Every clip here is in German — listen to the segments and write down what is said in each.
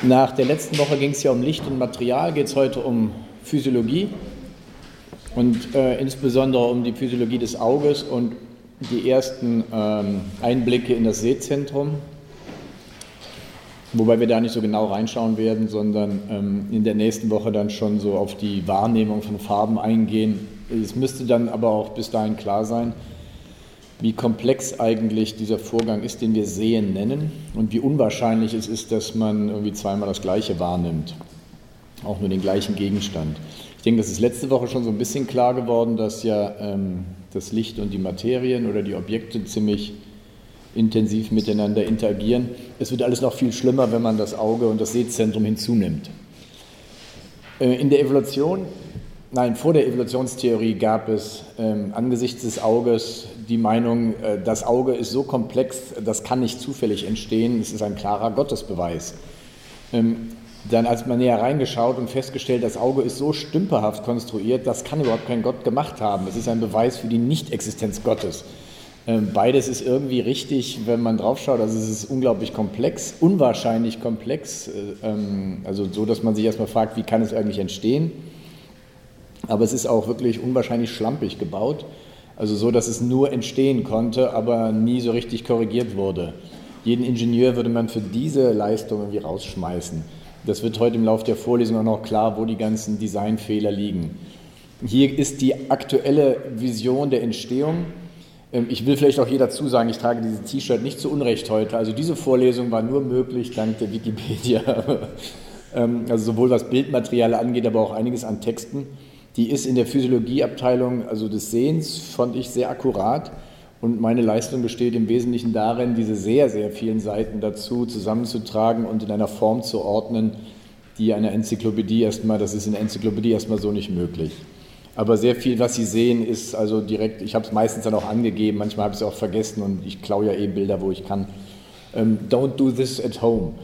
Nach der letzten Woche ging es ja um Licht und Material, geht es heute um Physiologie und insbesondere um die Physiologie des Auges und die ersten Einblicke in das Sehzentrum, wobei wir da nicht so genau reinschauen werden, sondern in der nächsten Woche dann schon so auf die Wahrnehmung von Farben eingehen. Es müsste dann aber auch bis dahin klar sein, wie komplex eigentlich dieser Vorgang ist, den wir Sehen nennen und wie unwahrscheinlich es ist, dass man irgendwie zweimal das Gleiche wahrnimmt, auch nur den gleichen Gegenstand. Ich denke, das ist letzte Woche schon so ein bisschen klar geworden, dass ja das Licht und die Materien oder die Objekte ziemlich intensiv miteinander interagieren. Es wird alles noch viel schlimmer, wenn man das Auge und das Sehzentrum hinzunimmt. Vor der Evolutionstheorie gab es angesichts des Auges die Meinung, das Auge ist so komplex, das kann nicht zufällig entstehen, es ist ein klarer Gottesbeweis. Dann, als man näher reingeschaut und festgestellt, das Auge ist so stümperhaft konstruiert, das kann überhaupt kein Gott gemacht haben. Es ist ein Beweis für die Nichtexistenz Gottes. Beides ist irgendwie richtig, wenn man drauf schaut. Also es ist unglaublich komplex, unwahrscheinlich komplex, also so, dass man sich erstmal fragt, wie kann es eigentlich entstehen? Aber es ist auch wirklich unwahrscheinlich schlampig gebaut, also so, dass es nur entstehen konnte, aber nie so richtig korrigiert wurde. Jeden Ingenieur würde man für diese Leistung irgendwie rausschmeißen. Das wird heute im Laufe der Vorlesung auch noch klar, wo die ganzen Designfehler liegen. Hier ist die aktuelle Vision der Entstehung. Ich will vielleicht auch hier dazu sagen, ich trage dieses T-Shirt nicht zu Unrecht heute. Also diese Vorlesung war nur möglich dank der Wikipedia. Also sowohl was Bildmaterial angeht, aber auch einiges an Texten. Die ist in der Physiologieabteilung, also des Sehens, fand ich sehr akkurat. Und meine Leistung besteht im Wesentlichen darin, diese sehr, sehr vielen Seiten dazu zusammenzutragen und in einer Form zu ordnen, die einer Enzyklopädie das ist in der Enzyklopädie erstmal so nicht möglich. Aber sehr viel, was Sie sehen, ist also direkt, ich habe es meistens dann auch angegeben, manchmal habe ich es auch vergessen und ich klaue ja Bilder, wo ich kann. Don't do this at home.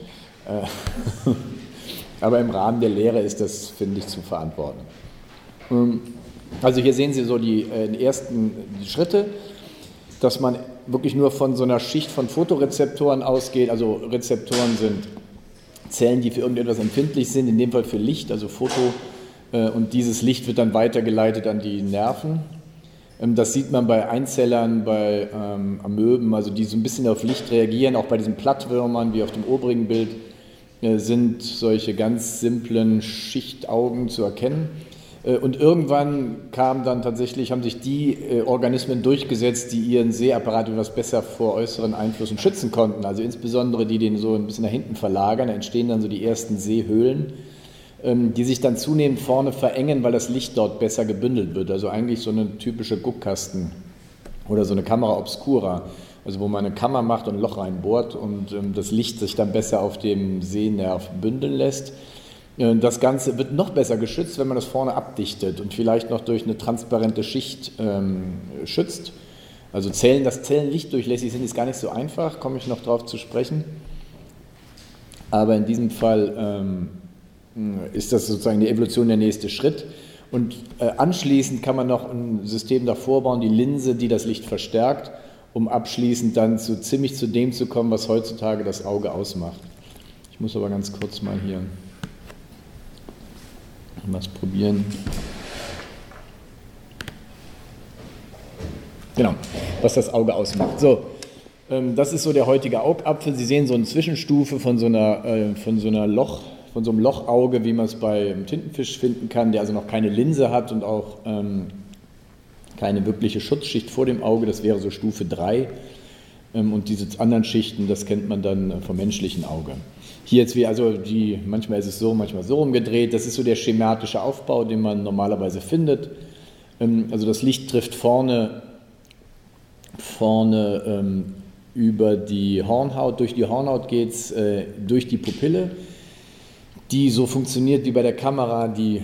Aber im Rahmen der Lehre ist das, finde ich, zu verantworten. Also hier sehen Sie so die ersten Schritte, dass man wirklich nur von so einer Schicht von Photorezeptoren ausgeht. Also Rezeptoren sind Zellen, die für irgendetwas empfindlich sind, in dem Fall für Licht, also Foto. Und dieses Licht wird dann weitergeleitet an die Nerven. Das sieht man bei Einzellern, bei Amöben, also die so ein bisschen auf Licht reagieren. Auch bei diesen Plattwürmern, wie auf dem oberen Bild, sind solche ganz simplen Schichtaugen zu erkennen. Und irgendwann haben sich die Organismen durchgesetzt, die ihren Sehapparat etwas besser vor äußeren Einflüssen schützen konnten. Also insbesondere die den so ein bisschen nach hinten verlagern. Da entstehen dann so die ersten Sehhöhlen, die sich dann zunehmend vorne verengen, weil das Licht dort besser gebündelt wird. Also eigentlich so eine typische Guckkasten oder so eine Camera obscura, also wo man eine Kammer macht und ein Loch reinbohrt und das Licht sich dann besser auf dem Sehnerv bündeln lässt. Das Ganze wird noch besser geschützt, wenn man das vorne abdichtet und vielleicht noch durch eine transparente Schicht schützt. Also dass Zellen lichtdurchlässig sind, ist gar nicht so einfach, komme ich noch drauf zu sprechen. Aber in diesem Fall ist das sozusagen die Evolution der nächste Schritt. Und anschließend kann man noch ein System davor bauen, die Linse, die das Licht verstärkt, um abschließend dann ziemlich zu dem zu kommen, was heutzutage das Auge ausmacht. Ich muss aber ganz kurz mal hier was probieren. Genau, was das Auge ausmacht. So, das ist so der heutige Augapfel. Sie sehen so eine Zwischenstufe von so einem Lochauge, wie man es beim Tintenfisch finden kann, der also noch keine Linse hat und auch keine wirkliche Schutzschicht vor dem Auge. Das wäre so Stufe 3. Und diese anderen Schichten, das kennt man dann vom menschlichen Auge. Hier jetzt manchmal ist es so, manchmal so rumgedreht. Das ist so der schematische Aufbau, den man normalerweise findet. Also das Licht trifft vorne über die Hornhaut. Durch die Hornhaut geht es durch die Pupille, die so funktioniert wie bei der Kamera die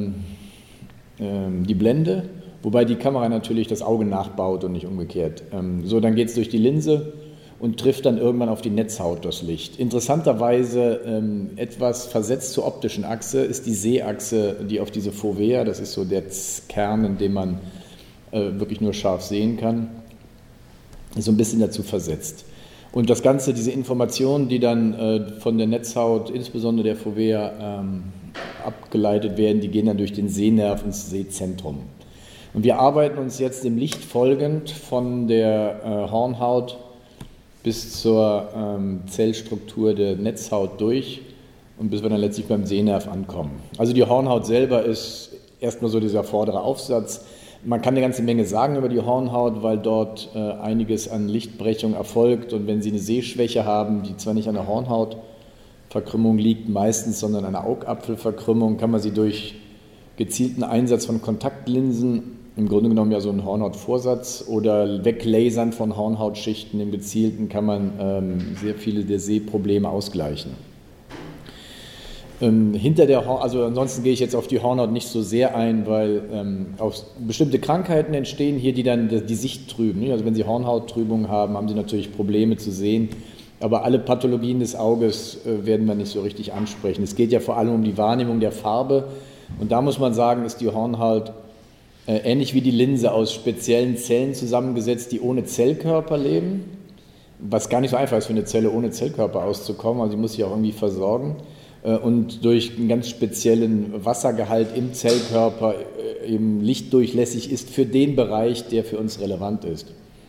Blende, wobei die Kamera natürlich das Auge nachbaut und nicht umgekehrt. Dann geht es durch die Linse und trifft dann irgendwann auf die Netzhaut das Licht. Interessanterweise etwas versetzt zur optischen Achse ist die Sehachse, die auf diese Fovea, das ist so der Kern, in dem man wirklich nur scharf sehen kann, so ein bisschen dazu versetzt. Und das Ganze, diese Informationen, die dann von der Netzhaut, insbesondere der Fovea, abgeleitet werden, die gehen dann durch den Sehnerv ins Sehzentrum. Und wir arbeiten uns jetzt dem Licht folgend von der Hornhaut bis zur Zellstruktur der Netzhaut durch und bis wir dann letztlich beim Sehnerv ankommen. Also die Hornhaut selber ist erstmal so dieser vordere Aufsatz. Man kann eine ganze Menge sagen über die Hornhaut, weil dort einiges an Lichtbrechung erfolgt. Und wenn Sie eine Sehschwäche haben, die zwar nicht an der Hornhautverkrümmung liegt meistens, sondern an einer Augapfelverkrümmung, kann man sie durch gezielten Einsatz von Kontaktlinsen, im Grunde genommen ja so ein Hornhautvorsatz, oder Weglasern von Hornhautschichten im gezielten, kann man sehr viele der Sehprobleme ausgleichen. Also ansonsten gehe ich jetzt auf die Hornhaut nicht so sehr ein, weil auch bestimmte Krankheiten entstehen hier, die dann die Sicht trüben. Also wenn Sie Hornhauttrübung haben, haben Sie natürlich Probleme zu sehen, aber alle Pathologien des Auges werden wir nicht so richtig ansprechen. Es geht ja vor allem um die Wahrnehmung der Farbe und da muss man sagen, ist die Hornhaut ähnlich wie die Linse aus speziellen Zellen zusammengesetzt, die ohne Zellkörper leben, was gar nicht so einfach ist für eine Zelle ohne Zellkörper auszukommen, also sie muss sich auch irgendwie versorgen. Und durch einen ganz speziellen Wassergehalt im Zellkörper eben lichtdurchlässig ist für den Bereich, der für uns relevant ist.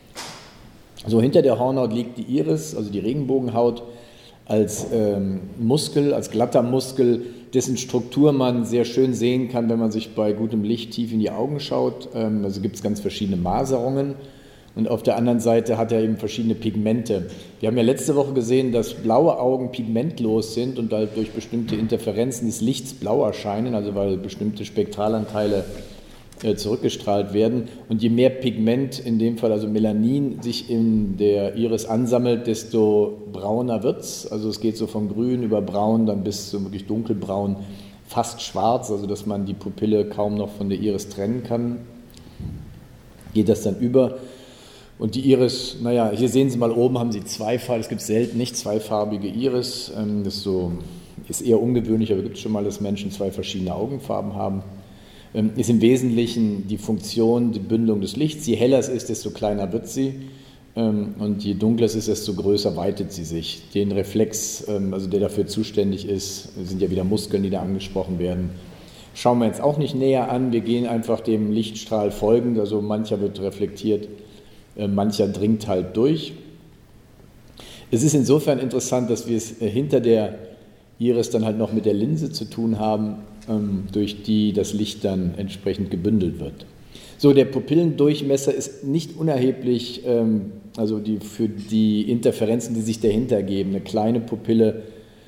So, hinter der Hornhaut liegt die Iris, also die Regenbogenhaut, als Muskel, als glatter Muskel, dessen Struktur man sehr schön sehen kann, wenn man sich bei gutem Licht tief in die Augen schaut. Also gibt es ganz verschiedene Maserungen. Und auf der anderen Seite hat er eben verschiedene Pigmente. Wir haben ja letzte Woche gesehen, dass blaue Augen pigmentlos sind und halt durch bestimmte Interferenzen des Lichts blau erscheinen, also weil bestimmte Spektralanteile zurückgestrahlt werden. Und je mehr Pigment, in dem Fall also Melanin, sich in der Iris ansammelt, desto brauner wird es. Also es geht so von grün über braun, dann bis so wirklich dunkelbraun, fast schwarz, also dass man die Pupille kaum noch von der Iris trennen kann. Geht das dann über. Und die Iris, naja, hier sehen Sie mal oben, haben Sie zweifarbig, es gibt selten nicht zweifarbige Iris, das ist eher ungewöhnlich, aber gibt es schon mal, dass Menschen zwei verschiedene Augenfarben haben. Ist im Wesentlichen die Funktion, die Bündelung des Lichts. Je heller es ist, desto kleiner wird sie und je dunkler es ist, desto größer weitet sie sich. Den Reflex, also der dafür zuständig ist, sind ja wieder Muskeln, die da angesprochen werden. Schauen wir jetzt auch nicht näher an, wir gehen einfach dem Lichtstrahl folgend, also mancher wird reflektiert, mancher dringt halt durch. Es ist insofern interessant, dass wir es hinter der Iris dann halt noch mit der Linse zu tun haben, durch die das Licht dann entsprechend gebündelt wird. So, der Pupillendurchmesser ist nicht unerheblich, also für die Interferenzen, die sich dahinter geben. Eine kleine Pupille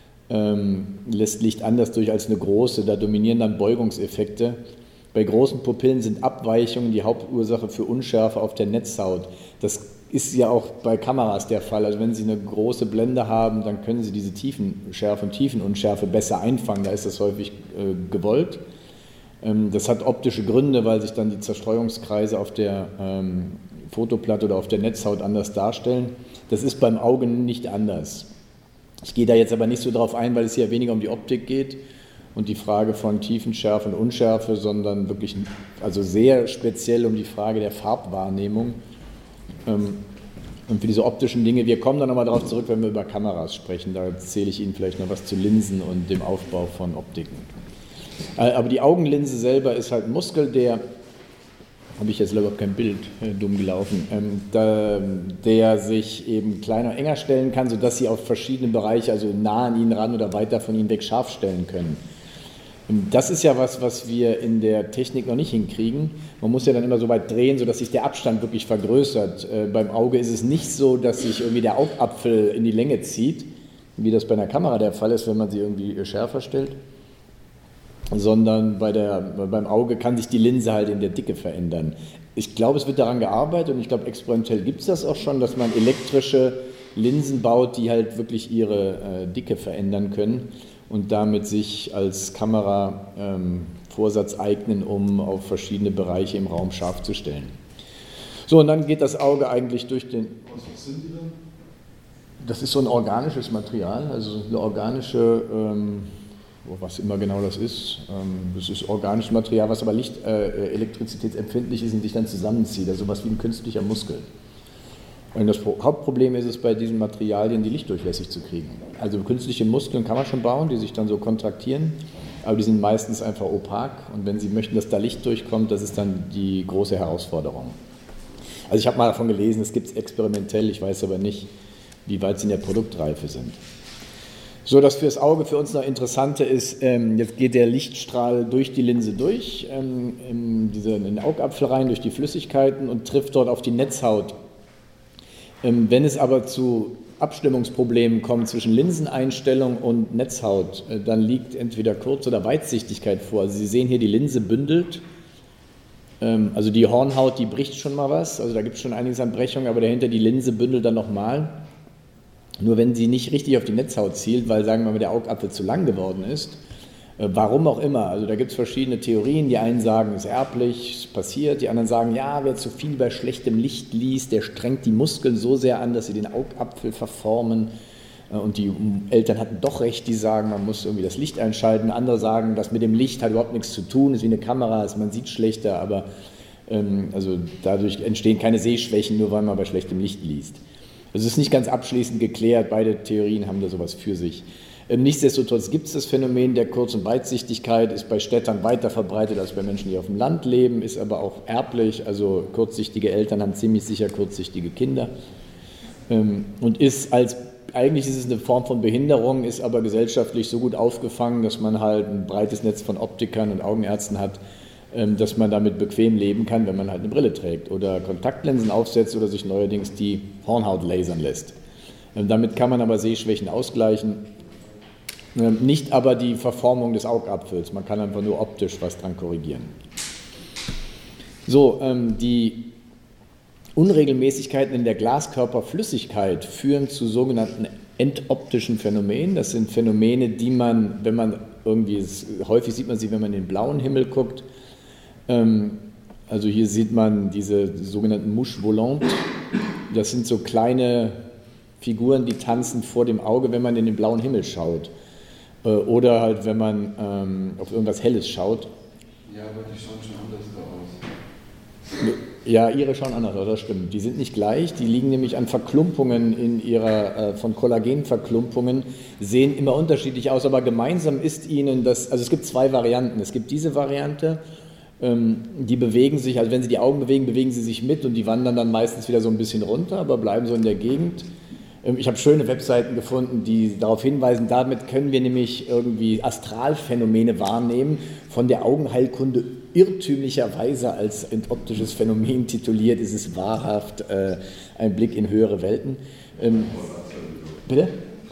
lässt Licht anders durch als eine große, da dominieren dann Beugungseffekte. Bei großen Pupillen sind Abweichungen die Hauptursache für Unschärfe auf der Netzhaut. Das ist ja auch bei Kameras der Fall. Also wenn Sie eine große Blende haben, dann können Sie diese Tiefenschärfe und Tiefenunschärfe besser einfangen. Da ist das häufig gewollt. Das hat optische Gründe, weil sich dann die Zerstreuungskreise auf der Fotoplatte oder auf der Netzhaut anders darstellen. Das ist beim Auge nicht anders. Ich gehe da jetzt aber nicht so drauf ein, weil es hier weniger um die Optik geht und die Frage von Tiefenschärfe und Unschärfe, sondern wirklich also sehr speziell um die Frage der Farbwahrnehmung. Und für diese optischen Dinge, wir kommen dann nochmal darauf zurück, wenn wir über Kameras sprechen, da erzähle ich Ihnen vielleicht noch was zu Linsen und dem Aufbau von Optiken. Aber die Augenlinse selber ist halt ein Muskel, der, habe ich jetzt überhaupt kein Bild, dumm gelaufen, der sich eben kleiner und enger stellen kann, sodass Sie auf verschiedene Bereiche, also nah an Ihnen ran oder weiter von Ihnen weg scharf stellen können. Das ist ja was wir in der Technik noch nicht hinkriegen. Man muss ja dann immer so weit drehen, sodass sich der Abstand wirklich vergrößert. Beim Auge ist es nicht so, dass sich irgendwie der Augapfel in die Länge zieht, wie das bei einer Kamera der Fall ist, wenn man sie irgendwie schärfer stellt, sondern beim Auge kann sich die Linse halt in der Dicke verändern. Ich glaube, es wird daran gearbeitet und ich glaube, experimentell gibt es das auch schon, dass man elektrische Linsen baut, die halt wirklich ihre Dicke verändern können und damit sich als Kameravorsatz eignen, um auf verschiedene Bereiche im Raum scharf zu stellen. So, und dann geht das Auge eigentlich durch den... Was sind die denn? Das ist so ein organisches Material, also eine organische, was immer genau das ist organisches Material, was aber elektrizitätsempfindlich ist und sich dann zusammenzieht, also sowas wie ein künstlicher Muskel. Und das Hauptproblem ist es bei diesen Materialien, die lichtdurchlässig zu kriegen. Also künstliche Muskeln kann man schon bauen, die sich dann so kontraktieren, aber die sind meistens einfach opak. Und wenn Sie möchten, dass da Licht durchkommt, das ist dann die große Herausforderung. Also ich habe mal davon gelesen, es gibt es experimentell, ich weiß aber nicht, wie weit sie in der Produktreife sind. So, das fürs Auge für uns noch Interessante ist, jetzt geht der Lichtstrahl durch die Linse durch, in den Augapfel rein, durch die Flüssigkeiten und trifft dort auf die Netzhaut. Wenn es aber zu Abstimmungsproblemen kommt zwischen Linseneinstellung und Netzhaut, dann liegt entweder Kurz- oder Weitsichtigkeit vor. Also Sie sehen hier, die Linse bündelt. Also die Hornhaut, die bricht schon mal was, also da gibt es schon einiges an Brechung, aber dahinter die Linse bündelt dann nochmal. Nur wenn sie nicht richtig auf die Netzhaut zielt, weil, sagen wir mal, der Augapfel zu lang geworden ist, warum auch immer, also da gibt es verschiedene Theorien, die einen sagen, es ist erblich, es passiert, die anderen sagen, ja, wer zu viel bei schlechtem Licht liest, der strengt die Muskeln so sehr an, dass sie den Augapfel verformen. Und die Eltern hatten doch recht, die sagen, man muss irgendwie das Licht einschalten. Andere sagen, das mit dem Licht hat überhaupt nichts zu tun, ist wie eine Kamera, also man sieht schlechter, aber also dadurch entstehen keine Sehschwächen, nur weil man bei schlechtem Licht liest. Also es ist nicht ganz abschließend geklärt, beide Theorien haben da sowas für sich. Nichtsdestotrotz gibt es das Phänomen der Kurz- und Weitsichtigkeit, ist bei Städtern weiter verbreitet als bei Menschen, die auf dem Land leben, ist aber auch erblich, also kurzsichtige Eltern haben ziemlich sicher kurzsichtige Kinder und eigentlich ist es eine Form von Behinderung, ist aber gesellschaftlich so gut aufgefangen, dass man halt ein breites Netz von Optikern und Augenärzten hat, dass man damit bequem leben kann, wenn man halt eine Brille trägt oder Kontaktlinsen aufsetzt oder sich neuerdings die Hornhaut lasern lässt. Damit kann man aber Sehschwächen ausgleichen, nicht aber die Verformung des Augapfels, man kann einfach nur optisch was dran korrigieren. So, die Unregelmäßigkeiten in der Glaskörperflüssigkeit führen zu sogenannten entoptischen Phänomenen. Das sind Phänomene, die man, wenn man irgendwie, häufig sieht man sie, wenn man in den blauen Himmel guckt. Also hier sieht man diese sogenannten Mouches volantes. Das sind so kleine Figuren, die tanzen vor dem Auge, wenn man in den blauen Himmel schaut. Oder halt, wenn man auf irgendwas Helles schaut. Ja, aber die schauen schon anders da aus. Ja, ihre schauen anders aus, das stimmt. Die sind nicht gleich, die liegen nämlich an Verklumpungen von Kollagenverklumpungen, sehen immer unterschiedlich aus, aber gemeinsam ist ihnen das, also es gibt zwei Varianten. Es gibt diese Variante, die bewegen sich, also wenn sie die Augen bewegen, bewegen sie sich mit und die wandern dann meistens wieder so ein bisschen runter, aber bleiben so in der Gegend. Ich habe schöne Webseiten gefunden, die darauf hinweisen, damit können wir nämlich irgendwie Astralphänomene wahrnehmen, von der Augenheilkunde irrtümlicherweise als entoptisches Phänomen tituliert, ist es wahrhaft ein Blick in höhere Welten. Bitte?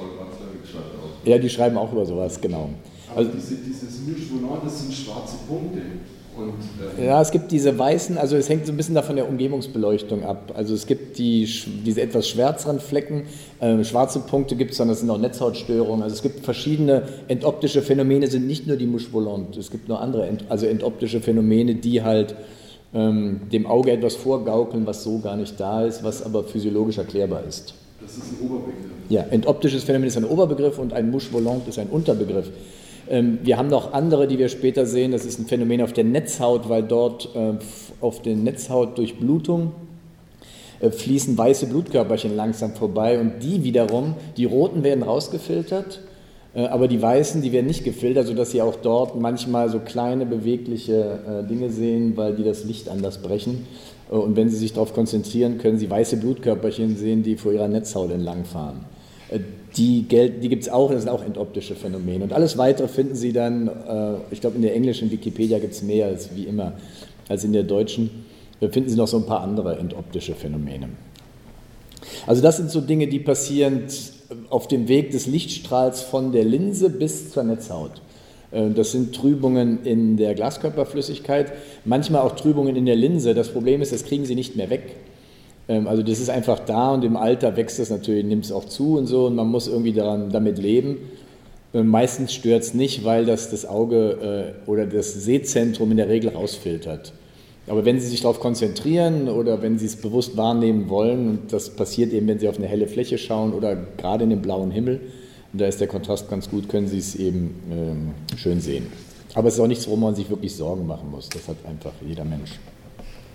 Ja, die schreiben auch über sowas, genau. Also dieses Mouches volantes, das sind schwarze Punkte. Ja, es gibt diese weißen, also es hängt so ein bisschen davon der Umgebungsbeleuchtung ab. Also es gibt diese etwas schwärzeren Flecken, schwarze Punkte gibt es dann, das sind auch Netzhautstörungen. Also es gibt verschiedene entoptische Phänomene, sind nicht nur die Mouches volantes, es gibt noch andere entoptische Phänomene, die halt dem Auge etwas vorgaukeln, was so gar nicht da ist, was aber physiologisch erklärbar ist. Das ist ein Oberbegriff. Ja, entoptisches Phänomen ist ein Oberbegriff und ein Mouches volantes ist ein Unterbegriff. Wir haben noch andere, die wir später sehen. Das ist ein Phänomen auf der Netzhaut, weil dort auf der Netzhaut durch Blutung fließen weiße Blutkörperchen langsam vorbei und die wiederum, die roten werden rausgefiltert, aber die weißen, die werden nicht gefiltert, sodass Sie auch dort manchmal so kleine bewegliche Dinge sehen, weil die das Licht anders brechen. Und wenn Sie sich darauf konzentrieren, können Sie weiße Blutkörperchen sehen, die vor Ihrer Netzhaut entlangfahren. Die gibt es auch, das sind auch entoptische Phänomene. Und alles Weitere finden Sie dann, ich glaube in der englischen Wikipedia gibt es mehr als wie immer, als in der deutschen, finden Sie noch so ein paar andere entoptische Phänomene. Also das sind so Dinge, die passieren auf dem Weg des Lichtstrahls von der Linse bis zur Netzhaut. Das sind Trübungen in der Glaskörperflüssigkeit, manchmal auch Trübungen in der Linse. Das Problem ist, das kriegen Sie nicht mehr weg. Also das ist einfach da und im Alter wächst es natürlich, nimmt es auch zu und so und man muss irgendwie damit leben. Meistens stört es nicht, weil das Auge oder das Sehzentrum in der Regel rausfiltert. Aber wenn Sie sich darauf konzentrieren oder wenn Sie es bewusst wahrnehmen wollen, und das passiert eben, wenn Sie auf eine helle Fläche schauen oder gerade in den blauen Himmel, und da ist der Kontrast ganz gut, können Sie es eben schön sehen. Aber es ist auch nichts, worum man sich wirklich Sorgen machen muss. Das hat einfach jeder Mensch.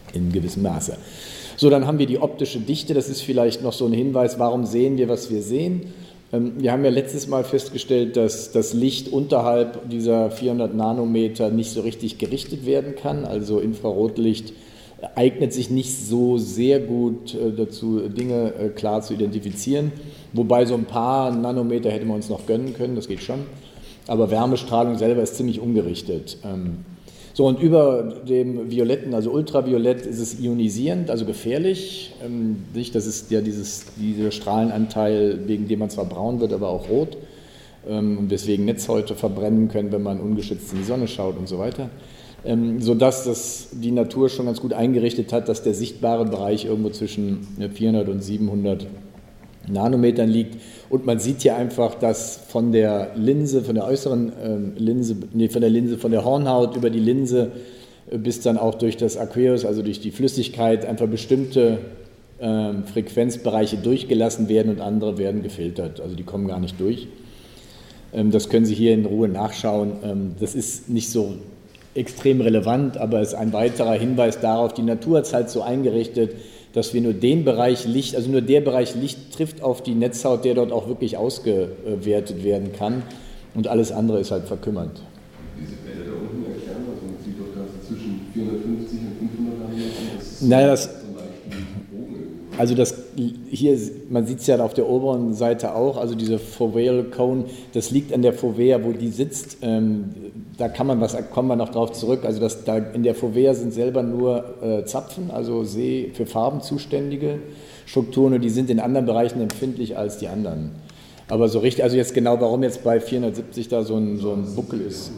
in gewissem Maße. So, dann haben wir die optische Dichte, das ist vielleicht noch so ein Hinweis, warum sehen wir, was wir sehen. Wir haben ja letztes Mal festgestellt, dass das Licht unterhalb dieser 400 Nanometer nicht so richtig gerichtet werden kann, also Infrarotlicht eignet sich nicht so sehr gut dazu, Dinge klar zu identifizieren, wobei so ein paar Nanometer hätte man uns noch gönnen können, das geht schon, aber Wärmestrahlung selber ist ziemlich ungerichtet. So, und über dem Violetten, also Ultraviolett, ist es ionisierend, also gefährlich. Das ist ja dieser Strahlenanteil, wegen dem man zwar braun wird, aber auch rot und deswegen Netzhäute verbrennen können, wenn man ungeschützt in die Sonne schaut und so weiter. Sodass das die Natur schon ganz gut eingerichtet hat, dass der sichtbare Bereich irgendwo zwischen 400 und 700 Nanometern liegt. Und man sieht hier einfach, dass von der Linse, von der äußeren von der Hornhaut über die Linse bis dann auch durch das Aqueous, also durch die Flüssigkeit, einfach bestimmte Frequenzbereiche durchgelassen werden und andere werden gefiltert. Also die kommen gar nicht durch. Das können Sie hier in Ruhe nachschauen. Das ist nicht so extrem relevant, aber es ist ein weiterer Hinweis darauf, die Natur hat es halt so eingerichtet, dass wir nur den Bereich Licht, also nur der Bereich Licht trifft auf die Netzhaut, der dort auch wirklich ausgewertet werden kann und alles andere ist halt verkümmert. Diese Welle da unten erklären, also man sieht doch ganz zwischen 450 und 500 Nanometer. Naja, also hier, man sieht es ja auf der oberen Seite auch, also diese Foveal Cone, das liegt an der Fovea, wo die sitzt, da kommen wir noch drauf zurück, also in der Fovea sind selber nur Zapfen, also für Farben zuständige Strukturen und die sind in anderen Bereichen empfindlich als die anderen. Aber so richtig, also jetzt genau, warum jetzt bei 470 da so ein Buckel ist.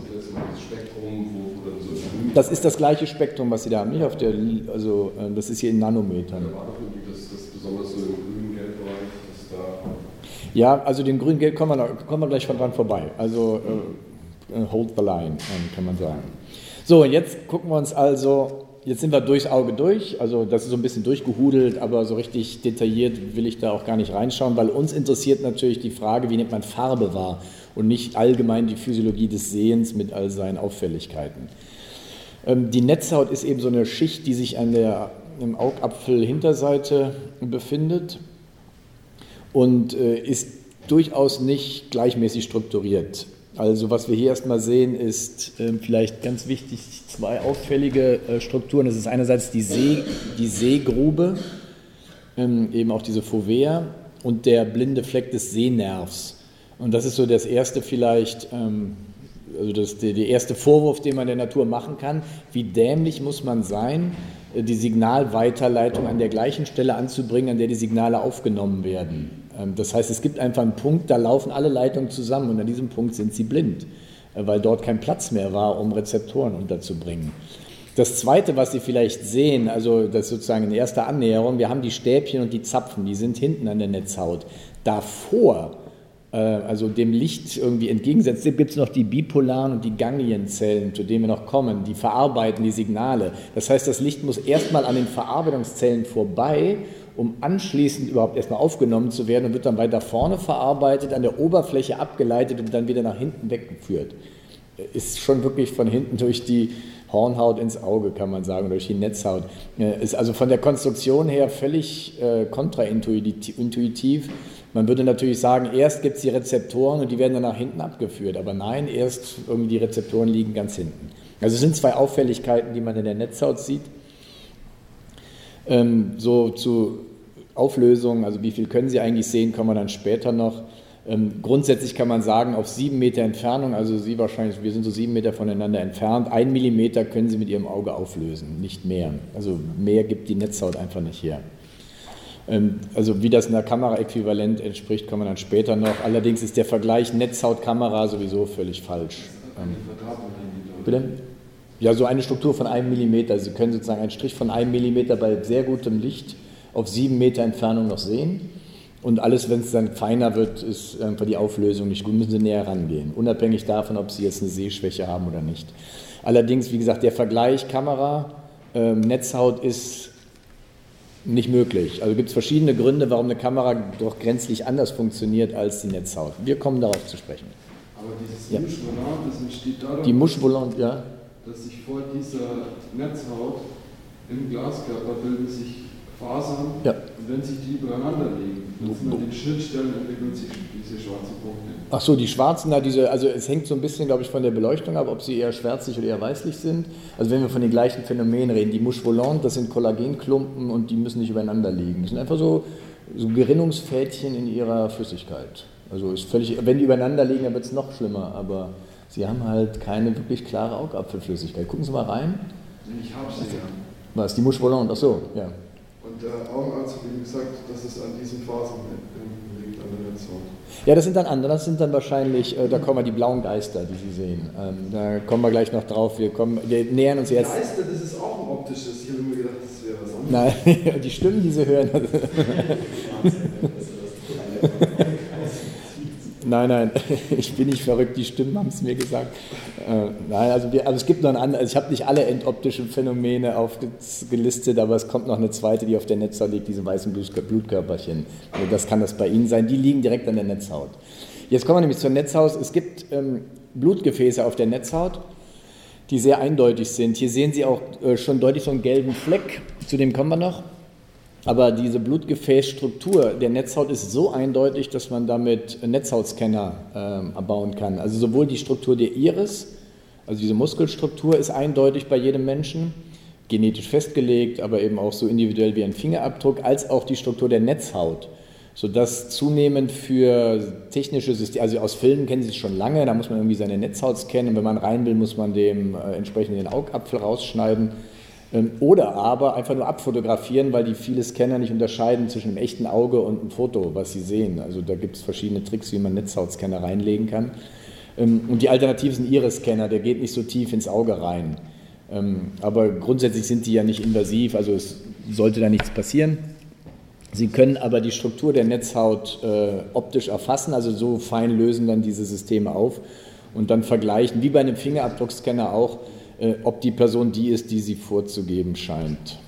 Das ist das gleiche Spektrum, was Sie da haben, nicht auf der, also das ist hier in Nanometern. Besonders so im grün-gelb-Bereich, dass da... Ja, also den grün-gelb kommen wir gleich dran vorbei. Also hold the line, kann man sagen. So, jetzt gucken wir uns also, jetzt sind wir durchs Auge durch, also das ist so ein bisschen durchgehudelt, aber so richtig detailliert will ich da auch gar nicht reinschauen, weil uns interessiert natürlich die Frage, wie nimmt man Farbe wahr und nicht allgemein die Physiologie des Sehens mit all seinen Auffälligkeiten. Die Netzhaut ist eben so eine Schicht, die sich im Augapfel-Hinterseite befindet und ist durchaus nicht gleichmäßig strukturiert. Also was wir hier erstmal sehen, ist vielleicht ganz wichtig, zwei auffällige Strukturen. Das ist einerseits die Sehgrube, eben auch diese Fovea und der blinde Fleck des Sehnervs. Und das ist so das erste vielleicht, also der erste Vorwurf, den man der Natur machen kann. Wie dämlich muss man sein, die Signalweiterleitung an der gleichen Stelle anzubringen, an der die Signale aufgenommen werden. Das heißt, es gibt einfach einen Punkt, da laufen alle Leitungen zusammen und an diesem Punkt sind sie blind, weil dort kein Platz mehr war, um Rezeptoren unterzubringen. Das Zweite, was Sie vielleicht sehen, also das ist sozusagen eine erste Annäherung, wir haben die Stäbchen und die Zapfen, die sind hinten an der Netzhaut. Davor, also dem Licht irgendwie entgegensetzt, gibt es noch die bipolaren und die Ganglienzellen, zu denen wir noch kommen, die verarbeiten die Signale. Das heißt, das Licht muss erstmal an den Verarbeitungszellen vorbei, um anschließend überhaupt erstmal aufgenommen zu werden und wird dann weiter vorne verarbeitet, an der Oberfläche abgeleitet und dann wieder nach hinten weggeführt. Ist schon wirklich von hinten durch die Hornhaut ins Auge, kann man sagen, durch die Netzhaut. Ist also von der Konstruktion her völlig kontraintuitiv. Man würde natürlich sagen, erst gibt es die Rezeptoren und die werden dann nach hinten abgeführt. Aber nein, erst irgendwie die Rezeptoren liegen ganz hinten. Also es sind zwei Auffälligkeiten, die man in der Netzhaut sieht. So zu Auflösung, also wie viel können Sie eigentlich sehen, kommen wir dann später noch. Grundsätzlich kann man sagen, auf 7 Meter Entfernung, also Sie wahrscheinlich, wir sind so 7 Meter voneinander entfernt, 1 Millimeter können Sie mit Ihrem Auge auflösen, nicht mehr. Also mehr gibt die Netzhaut einfach nicht her. Also wie das in der Kamera-Äquivalent entspricht, kommen wir dann später noch. Allerdings ist der Vergleich Netzhautkamera sowieso völlig falsch. Bitte? Ja, so eine Struktur von 1 Millimeter. Sie können sozusagen einen Strich von 1 Millimeter bei sehr gutem Licht auf 7 Meter Entfernung noch sehen. Und alles, wenn es dann feiner wird, ist einfach die Auflösung nicht gut, müssen Sie näher rangehen. Unabhängig davon, ob Sie jetzt eine Sehschwäche haben oder nicht. Allerdings, wie gesagt, der Vergleich Kamera, Netzhaut ist nicht möglich. Also gibt es verschiedene Gründe, warum eine Kamera doch grenzlich anders funktioniert als die Netzhaut. Wir kommen darauf zu sprechen. Aber dieses Mouche volante, das entsteht dadurch, die Mouche volante, ja. dass sich vor dieser Netzhaut im Glaskörper bilden sich Fasern, ja. Und wenn sich die übereinander legen, dann sind an den Schnittstellen entwickeln sich diese schwarzen Punkte. Ach so, die schwarzen, also es hängt so ein bisschen, glaube ich, von der Beleuchtung ab, ob sie eher schwärzlich oder eher weißlich sind. Also wenn wir von den gleichen Phänomenen reden, die Mouches volantes, das sind Kollagenklumpen und die müssen nicht übereinander liegen. Das sind einfach so Gerinnungsfädchen in ihrer Flüssigkeit. Also ist völlig, wenn die übereinander liegen, dann wird es noch schlimmer, aber sie haben halt keine wirklich klare Augapfelflüssigkeit. Gucken Sie mal rein. Ich habe sie ja. Was, die Mouches volantes? Ach so, ja. Und der Augenarzt hat ihm gesagt, dass es an diesen Fasern liegt, an der Netzhaut. Ja, das sind dann andere, das sind dann wahrscheinlich, da kommen die blauen Geister, die Sie sehen. Da kommen wir gleich noch drauf, wir nähern uns jetzt. Geister, das ist auch ein optisches, ich habe immer gedacht, das wäre was anderes. Nein, die Stimmen, die Sie hören. Nein, ich bin nicht verrückt, die Stimmen haben es mir gesagt. Nein, also es gibt noch also ich habe nicht alle entoptischen Phänomene aufgelistet, aber es kommt noch eine zweite, die auf der Netzhaut liegt, diese weißen Blutkörperchen. Also das kann das bei Ihnen sein, die liegen direkt an der Netzhaut. Jetzt kommen wir nämlich zur Netzhaut. Es gibt Blutgefäße auf der Netzhaut, die sehr eindeutig sind. Hier sehen Sie auch schon deutlich so einen gelben Fleck, zu dem kommen wir noch. Aber diese Blutgefäßstruktur der Netzhaut ist so eindeutig, dass man damit Netzhautscanner bauen kann. Also sowohl die Struktur der Iris, also diese Muskelstruktur ist eindeutig bei jedem Menschen, genetisch festgelegt, aber eben auch so individuell wie ein Fingerabdruck, als auch die Struktur der Netzhaut, sodass zunehmend für technische Systeme, also aus Filmen kennen Sie es schon lange, da muss man irgendwie seine Netzhaut scannen und wenn man rein will, muss man dem entsprechend den Augapfel rausschneiden. Oder aber einfach nur abfotografieren, weil die viele Scanner nicht unterscheiden zwischen einem echten Auge und einem Foto, was sie sehen. Also da gibt es verschiedene Tricks, wie man Netzhautscanner reinlegen kann. Und die Alternative ist ein Iris-Scanner, der geht nicht so tief ins Auge rein. Aber grundsätzlich sind die ja nicht invasiv, also es sollte da nichts passieren. Sie können aber die Struktur der Netzhaut optisch erfassen, also so fein lösen dann diese Systeme auf und dann vergleichen, wie bei einem Fingerabdruckscanner auch, ob die Person die ist, die sie vorzugeben scheint.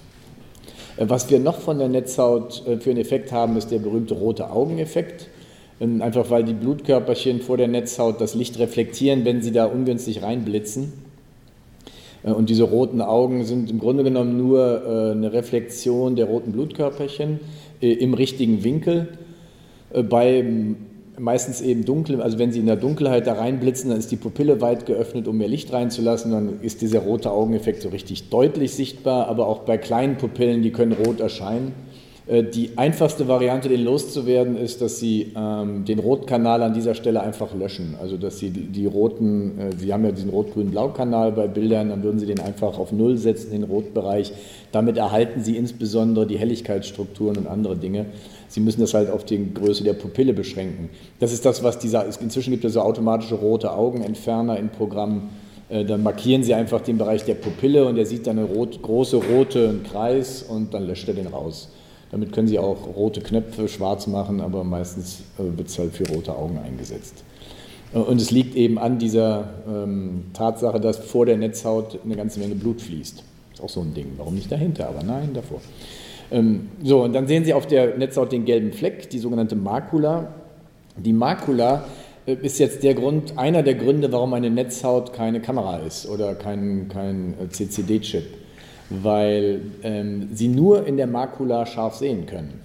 Was wir noch von der Netzhaut für einen Effekt haben, ist der berühmte rote Augeneffekt. Einfach weil die Blutkörperchen vor der Netzhaut das Licht reflektieren, wenn sie da ungünstig reinblitzen. Und diese roten Augen sind im Grunde genommen nur eine Reflexion der roten Blutkörperchen im richtigen Winkel. Bei meistens eben dunkel, also wenn Sie in der Dunkelheit da reinblitzen, dann ist die Pupille weit geöffnet, um mehr Licht reinzulassen, dann ist dieser rote Augeneffekt so richtig deutlich sichtbar, aber auch bei kleinen Pupillen, die können rot erscheinen. Die einfachste Variante, den loszuwerden, ist, dass Sie den Rotkanal an dieser Stelle einfach löschen. Also dass Sie die roten, Sie haben ja diesen Rot-Grün-Blau-Kanal bei Bildern, dann würden Sie den einfach auf Null setzen, den Rotbereich. Damit erhalten Sie insbesondere die Helligkeitsstrukturen und andere Dinge. Sie müssen das halt auf die Größe der Pupille beschränken. Das ist das, was inzwischen gibt es so automatische rote Augenentferner im Programm. Dann markieren Sie einfach den Bereich der Pupille und der sieht dann einen große rote Kreis und dann löscht er den raus. Damit können Sie auch rote Knöpfe schwarz machen, aber meistens wird es halt für rote Augen eingesetzt. Und es liegt eben an dieser Tatsache, dass vor der Netzhaut eine ganze Menge Blut fließt. Ist auch so ein Ding. Warum nicht dahinter? Aber nein, davor. So, und dann sehen Sie auf der Netzhaut den gelben Fleck, die sogenannte Makula. Die Makula ist jetzt einer der Gründe, warum eine Netzhaut keine Kamera ist oder kein CCD-Chip, weil Sie nur in der Makula scharf sehen können.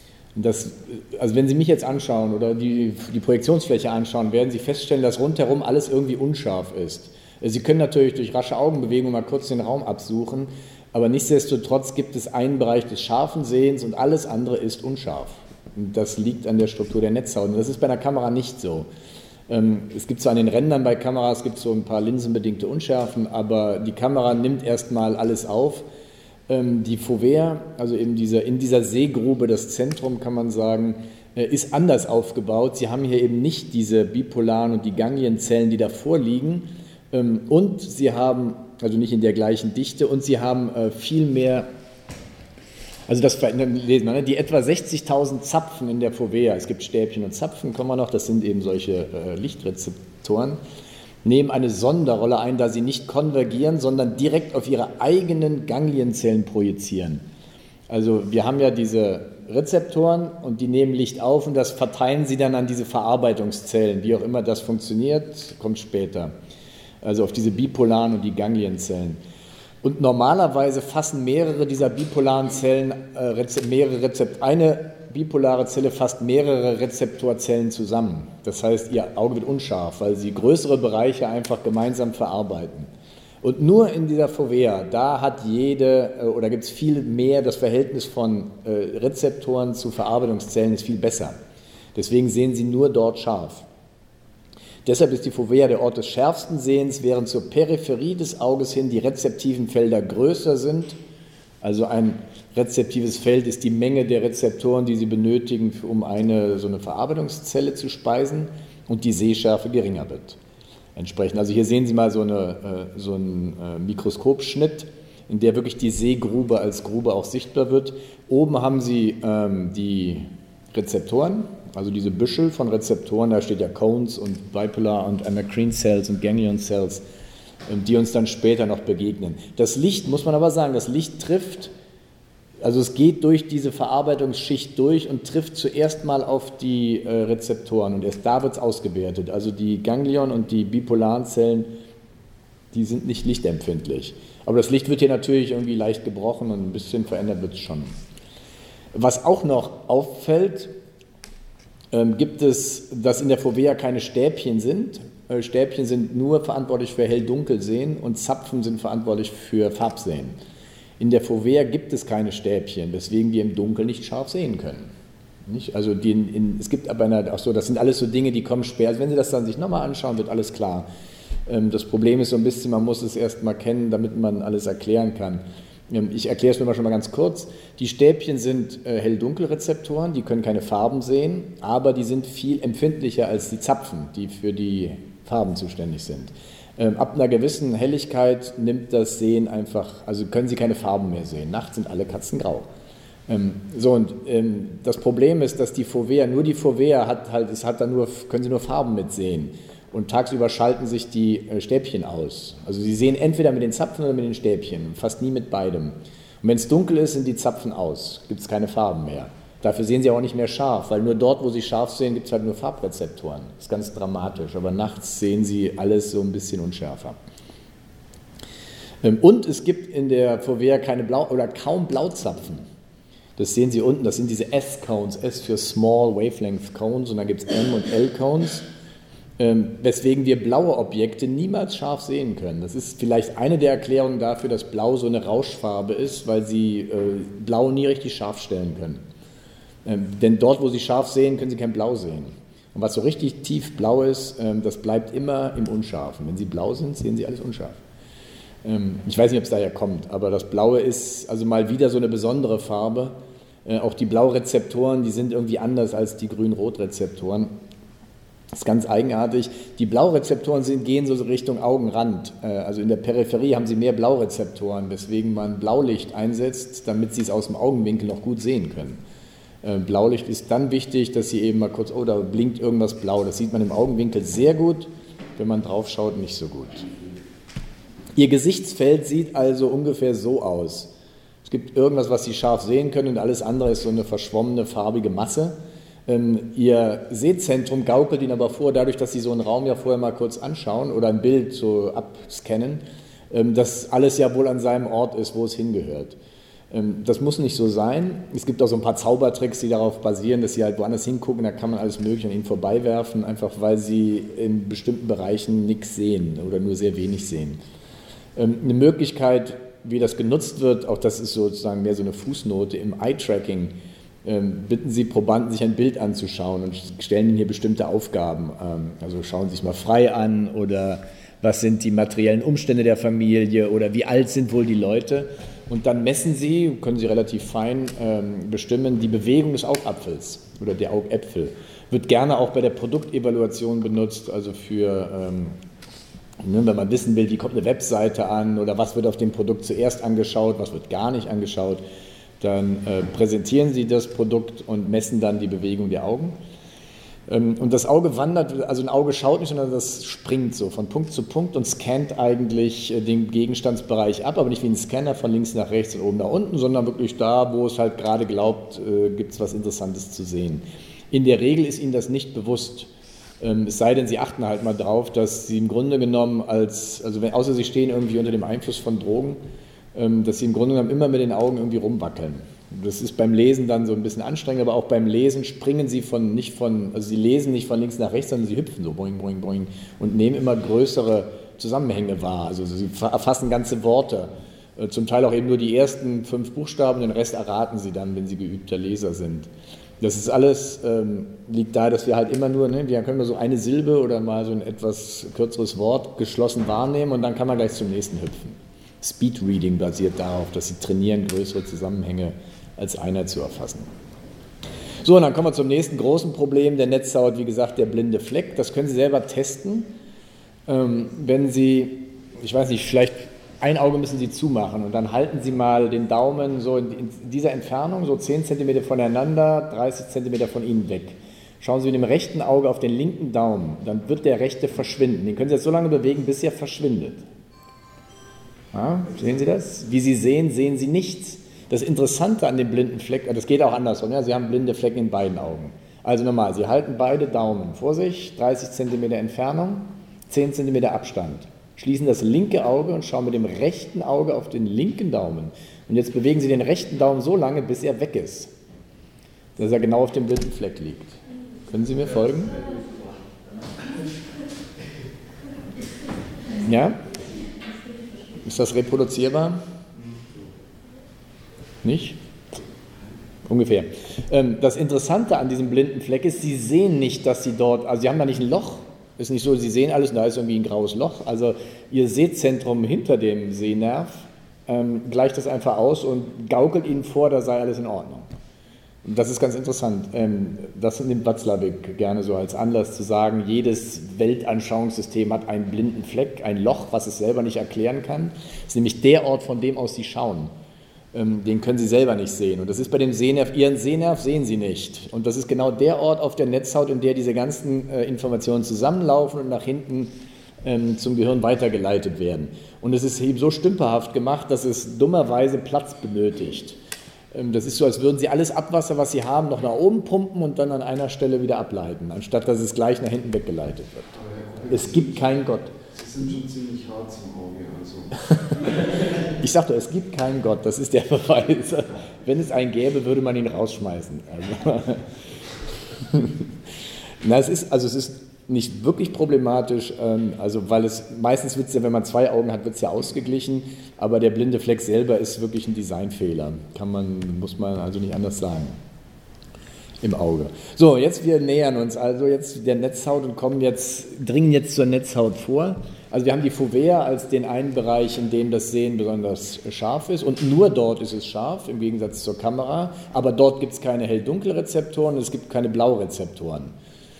Also wenn Sie mich jetzt anschauen oder die Projektionsfläche anschauen, werden Sie feststellen, dass rundherum alles irgendwie unscharf ist. Sie können natürlich durch rasche Augenbewegungen mal kurz den Raum absuchen, aber nichtsdestotrotz gibt es einen Bereich des scharfen Sehens und alles andere ist unscharf. Und das liegt an der Struktur der Netzhaut. Und das ist bei einer Kamera nicht so. Es gibt so an den Rändern bei Kameras gibt so ein paar linsenbedingte Unschärfen, aber die Kamera nimmt erstmal alles auf. Die Fovea, also eben in dieser Sehgrube, das Zentrum kann man sagen, ist anders aufgebaut. Sie haben hier eben nicht diese bipolaren und die Ganglienzellen, die davor liegen, und sie haben, also nicht in der gleichen Dichte, und sie haben viel mehr, also das lesen wir, die etwa 60.000 Zapfen in der Fovea, es gibt Stäbchen und Zapfen, kommen wir noch, das sind eben solche Lichtrezeptoren, nehmen eine Sonderrolle ein, da sie nicht konvergieren, sondern direkt auf ihre eigenen Ganglienzellen projizieren. Also wir haben ja diese Rezeptoren und die nehmen Licht auf und das verteilen sie dann an diese Verarbeitungszellen, wie auch immer das funktioniert, kommt später. Also auf diese bipolaren und die Ganglienzellen. Und normalerweise fassen mehrere dieser bipolaren Zellen, eine bipolare Zelle fasst mehrere Rezeptorzellen zusammen. Das heißt, ihr Auge wird unscharf, weil sie größere Bereiche einfach gemeinsam verarbeiten. Und nur in dieser Fovea, da hat gibt es viel mehr, das Verhältnis von Rezeptoren zu Verarbeitungszellen ist viel besser. Deswegen sehen Sie nur dort scharf. Deshalb ist die Fovea der Ort des schärfsten Sehens, während zur Peripherie des Auges hin die rezeptiven Felder größer sind. Also ein rezeptives Feld ist die Menge der Rezeptoren, die Sie benötigen, um so eine Verarbeitungszelle zu speisen, und die Sehschärfe geringer wird. Entsprechend. Also hier sehen Sie mal so einen Mikroskopschnitt, in der wirklich die Sehgrube als Grube auch sichtbar wird. Oben haben Sie die Rezeptoren, also diese Büschel von Rezeptoren, da steht ja Cones und Bipolar und Amacrine Cells und Ganglion Cells, die uns dann später noch begegnen. Das Licht, muss man aber sagen, das Licht trifft, also es geht durch diese Verarbeitungsschicht durch und trifft zuerst mal auf die Rezeptoren und erst da wird es ausgewertet. Also die Ganglion und die bipolaren Zellen, die sind nicht lichtempfindlich. Aber das Licht wird hier natürlich irgendwie leicht gebrochen und ein bisschen verändert wird es schon. Was auch noch auffällt, gibt es, dass in der Fovea keine Stäbchen sind. Stäbchen sind nur verantwortlich für Hell-Dunkel-Sehen und Zapfen sind verantwortlich für Farbsehen. In der Fovea gibt es keine Stäbchen, weswegen wir im Dunkeln nicht scharf sehen können. Nicht? Also es gibt aber das sind alles so Dinge, die kommen später. Also wenn Sie das dann sich nochmal anschauen, wird alles klar. Das Problem ist so ein bisschen, man muss es erst mal kennen, damit man alles erklären kann. Ich erkläre es mir mal schon mal ganz kurz. Die Stäbchen sind Hell-Dunkel-Rezeptoren, die können keine Farben sehen, aber die sind viel empfindlicher als die Zapfen, die für die Farben zuständig sind. Ab einer gewissen Helligkeit nimmt das Sehen einfach, also können Sie keine Farben mehr sehen. Nachts sind alle Katzen grau. Das Problem ist, dass die Fovea können Sie nur Farben mitsehen. Und tagsüber schalten sich die Stäbchen aus. Also Sie sehen entweder mit den Zapfen oder mit den Stäbchen, fast nie mit beidem. Und wenn es dunkel ist, sind die Zapfen aus, gibt es keine Farben mehr. Dafür sehen Sie auch nicht mehr scharf, weil nur dort, wo Sie scharf sehen, gibt es halt nur Farbrezeptoren. Das ist ganz dramatisch, aber nachts sehen Sie alles so ein bisschen unschärfer. Und es gibt in der Fovea kaum Blauzapfen. Das sehen Sie unten, das sind diese S-Cones, S für Small Wavelength Cones, und dann gibt es M- und L-Cones. Weswegen wir blaue Objekte niemals scharf sehen können. Das ist vielleicht eine der Erklärungen dafür, dass Blau so eine Rauschfarbe ist, weil Sie Blau nie richtig scharf stellen können. Denn dort, wo Sie scharf sehen, können Sie kein Blau sehen. Und was so richtig tief blau ist, das bleibt immer im Unscharfen. Wenn Sie blau sind, sehen Sie alles unscharf. Ich weiß nicht, ob es daher kommt, aber das Blaue ist also mal wieder so eine besondere Farbe. Auch die Blaurezeptoren, die sind irgendwie anders als die Grün-Rot-Rezeptoren. Das ist ganz eigenartig. Die Blaurezeptoren gehen so Richtung Augenrand. Also in der Peripherie haben sie mehr Blaurezeptoren, weswegen man Blaulicht einsetzt, damit sie es aus dem Augenwinkel noch gut sehen können. Blaulicht ist dann wichtig, dass Sie eben mal kurz, da blinkt irgendwas blau. Das sieht man im Augenwinkel sehr gut, wenn man drauf schaut, nicht so gut. Ihr Gesichtsfeld sieht also ungefähr so aus. Es gibt irgendwas, was Sie scharf sehen können, und alles andere ist so eine verschwommene, farbige Masse. Ihr Sehzentrum gaukelt Ihnen aber vor, dadurch, dass Sie so einen Raum ja vorher mal kurz anschauen oder ein Bild so abscannen, dass alles ja wohl an seinem Ort ist, wo es hingehört. Das muss nicht so sein. Es gibt auch so ein paar Zaubertricks, die darauf basieren, dass Sie halt woanders hingucken, da kann man alles Mögliche an Ihnen vorbeiwerfen, einfach weil Sie in bestimmten Bereichen nichts sehen oder nur sehr wenig sehen. Eine Möglichkeit, wie das genutzt wird, auch das ist sozusagen mehr so eine Fußnote im Eye-Tracking, bitten Sie Probanden, sich ein Bild anzuschauen und stellen Ihnen hier bestimmte Aufgaben. Also schauen Sie sich mal frei an, oder was sind die materiellen Umstände der Familie, oder wie alt sind wohl die Leute. Und dann messen Sie, können Sie relativ fein bestimmen, die Bewegung des Augapfels oder der Augäpfel. Wird gerne auch bei der Produktevaluation benutzt, also für, wenn man wissen will, wie kommt eine Webseite an oder was wird auf dem Produkt zuerst angeschaut, was wird gar nicht angeschaut. Dann präsentieren Sie das Produkt und messen dann die Bewegung der Augen. Und das Auge wandert, also ein Auge schaut nicht, sondern das springt so von Punkt zu Punkt und scannt eigentlich den Gegenstandsbereich ab, aber nicht wie ein Scanner von links nach rechts und oben nach unten, sondern wirklich da, wo es halt gerade glaubt, gibt es was Interessantes zu sehen. In der Regel ist Ihnen das nicht bewusst. Es sei denn, Sie achten halt mal drauf, dass Sie im Grunde genommen außer Sie stehen irgendwie unter dem Einfluss von Drogen, dass sie im Grunde genommen immer mit den Augen irgendwie rumwackeln. Das ist beim Lesen dann so ein bisschen anstrengend, aber auch beim Lesen springen sie also sie lesen nicht von links nach rechts, sondern sie hüpfen so boing, boing, boing und nehmen immer größere Zusammenhänge wahr. Also sie erfassen ganze Worte, zum Teil auch eben nur die ersten 5 Buchstaben, den Rest erraten sie dann, wenn sie geübter Leser sind. Das ist alles, liegt daher, dass wir halt immer nur, wir können nur so eine Silbe oder mal so ein etwas kürzeres Wort geschlossen wahrnehmen und dann kann man gleich zum nächsten hüpfen. Speedreading basiert darauf, dass sie trainieren, größere Zusammenhänge als einer zu erfassen. So, und dann kommen wir zum nächsten großen Problem der Netzhaut, wie gesagt, der blinde Fleck. Das können Sie selber testen, wenn Sie, ich weiß nicht, vielleicht ein Auge müssen Sie zumachen und dann halten Sie mal den Daumen so in dieser Entfernung, so 10 cm voneinander, 30 cm von Ihnen weg. Schauen Sie mit dem rechten Auge auf den linken Daumen, dann wird der rechte verschwinden. Den können Sie jetzt so lange bewegen, bis er verschwindet. Ja, sehen Sie das? Wie Sie sehen, sehen Sie nichts. Das Interessante an dem blinden Fleck, das geht auch andersrum, ja, Sie haben blinde Flecken in beiden Augen. Also nochmal, Sie halten beide Daumen vor sich, 30 cm Entfernung, 10 cm Abstand. Schließen das linke Auge und schauen mit dem rechten Auge auf den linken Daumen. Und jetzt bewegen Sie den rechten Daumen so lange, bis er weg ist, dass er genau auf dem blinden Fleck liegt. Können Sie mir folgen? Ja? Ist das reproduzierbar? Nicht? Ungefähr. Das Interessante an diesem blinden Fleck ist, Sie sehen nicht, dass Sie dort, also Sie haben da nicht ein Loch, ist nicht so, Sie sehen alles und da ist irgendwie ein graues Loch. Also Ihr Sehzentrum hinter dem Sehnerv gleicht das einfach aus und gaukelt Ihnen vor, da sei alles in Ordnung. Und das ist ganz interessant. Das nimmt Watzlawick gerne so als Anlass zu sagen, jedes Weltanschauungssystem hat einen blinden Fleck, ein Loch, was es selber nicht erklären kann. Das ist nämlich der Ort, von dem aus Sie schauen. Den können Sie selber nicht sehen. Und das ist bei dem Sehnerv, Ihren Sehnerv sehen Sie nicht. Und das ist genau der Ort auf der Netzhaut, in der diese ganzen Informationen zusammenlaufen und nach hinten zum Gehirn weitergeleitet werden. Und es ist eben so stümperhaft gemacht, dass es dummerweise Platz benötigt. Das ist so, als würden Sie alles Abwasser, was Sie haben, noch nach oben pumpen und dann an einer Stelle wieder ableiten, anstatt dass es gleich nach hinten weggeleitet wird. Es gibt keinen Gott. Sie sind schon ziemlich hart zum Auge. Also. Ich sagte, es gibt keinen Gott, das ist der Beweis. Wenn es einen gäbe, würde man ihn rausschmeißen. Also, es ist nicht wirklich problematisch, also weil es meistens wird es ja, wenn man 2 Augen hat, wird es ja ausgeglichen, aber der blinde Fleck selber ist wirklich ein Designfehler. Muss man also nicht anders sagen. Im Auge. So, wir nähern uns also jetzt der Netzhaut und dringen jetzt zur Netzhaut vor. Also wir haben die Fovea als den einen Bereich, in dem das Sehen besonders scharf ist und nur dort ist es scharf, im Gegensatz zur Kamera, aber dort gibt es keine Hell-Dunkel-Rezeptoren, es gibt keine Blaurezeptoren.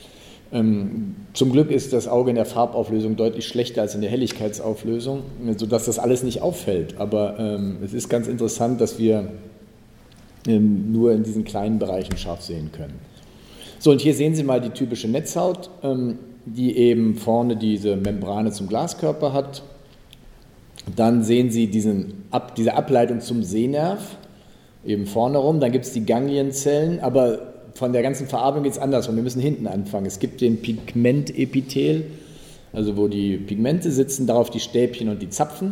Zum Glück ist das Auge in der Farbauflösung deutlich schlechter als in der Helligkeitsauflösung, sodass das alles nicht auffällt, aber es ist ganz interessant, dass wir nur in diesen kleinen Bereichen scharf sehen können. So, und hier sehen Sie mal die typische Netzhaut, die eben vorne diese Membrane zum Glaskörper hat. Dann sehen Sie diese Ableitung zum Sehnerv, eben vorne rum. Dann gibt es die Ganglienzellen, aber von der ganzen Verarbeitung geht es andersrum. Wir müssen hinten anfangen. Es gibt den Pigmentepithel, also wo die Pigmente sitzen, darauf die Stäbchen und die Zapfen.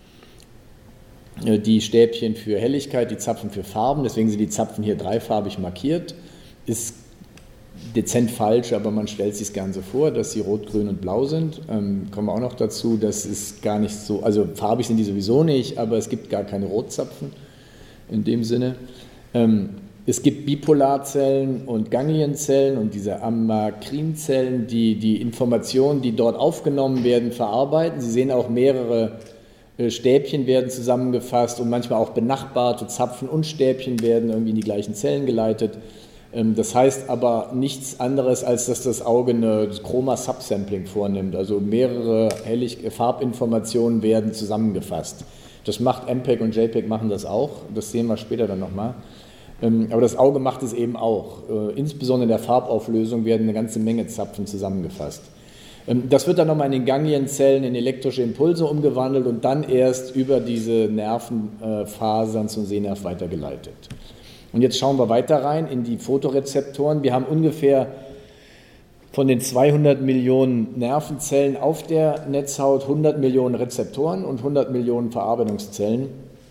Die Stäbchen für Helligkeit, die Zapfen für Farben, deswegen sind die Zapfen hier dreifarbig markiert. Ist dezent falsch, aber man stellt sich es gern so vor, dass sie rot, grün und blau sind. Kommen wir auch noch dazu, das ist gar nicht so, also farbig sind die sowieso nicht, aber es gibt gar keine Rotzapfen in dem Sinne. Es gibt Bipolarzellen und Ganglienzellen und diese Amakrinzellen, die die Informationen, die dort aufgenommen werden, verarbeiten. Sie sehen auch mehrere Stäbchen werden zusammengefasst und manchmal auch benachbarte Zapfen und Stäbchen werden irgendwie in die gleichen Zellen geleitet. Das heißt aber nichts anderes, als dass das Auge eine Chroma-Subsampling vornimmt. Also mehrere Farbinformationen werden zusammengefasst. Das macht MPEG und JPEG machen das auch. Das sehen wir später dann nochmal. Aber das Auge macht es eben auch. Insbesondere in der Farbauflösung werden eine ganze Menge Zapfen zusammengefasst. Das wird dann nochmal in den Ganglienzellen in elektrische Impulse umgewandelt und dann erst über diese Nervenfasern zum Sehnerv weitergeleitet. Und jetzt schauen wir weiter rein in die Photorezeptoren. Wir haben ungefähr von den 200 Millionen Nervenzellen auf der Netzhaut 100 Millionen Rezeptoren und 100 Millionen Verarbeitungszellen.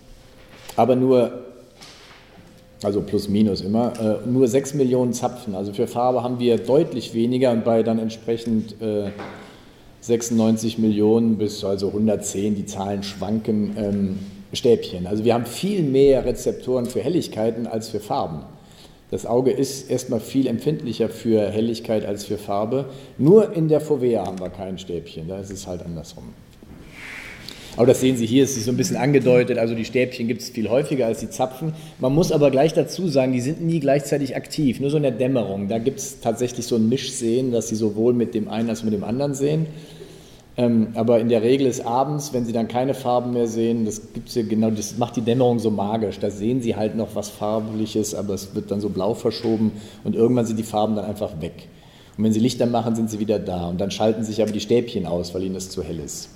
aber nur, also plus minus immer, nur 6 Millionen Zapfen. Also für Farbe haben wir deutlich weniger und bei dann entsprechend 96 Millionen bis also 110, die Zahlen schwanken, Stäbchen. Also wir haben viel mehr Rezeptoren für Helligkeiten als für Farben. Das Auge ist erstmal viel empfindlicher für Helligkeit als für Farbe. Nur in der Fovea haben wir kein Stäbchen, da ist es halt andersrum. Aber das sehen Sie hier, es ist so ein bisschen angedeutet, also die Stäbchen gibt es viel häufiger als die Zapfen. Man muss aber gleich dazu sagen, die sind nie gleichzeitig aktiv, nur so in der Dämmerung. Da gibt es tatsächlich so ein Mischsehen, dass Sie sowohl mit dem einen als mit dem anderen sehen. Aber in der Regel ist abends, wenn Sie dann keine Farben mehr sehen, das gibt's ja genau, das macht die Dämmerung so magisch. Da sehen Sie halt noch was Farbliches, aber es wird dann so blau verschoben und irgendwann sind die Farben dann einfach weg. Und wenn Sie Licht machen, sind sie wieder da und dann schalten sich aber die Stäbchen aus, weil ihnen das zu hell ist.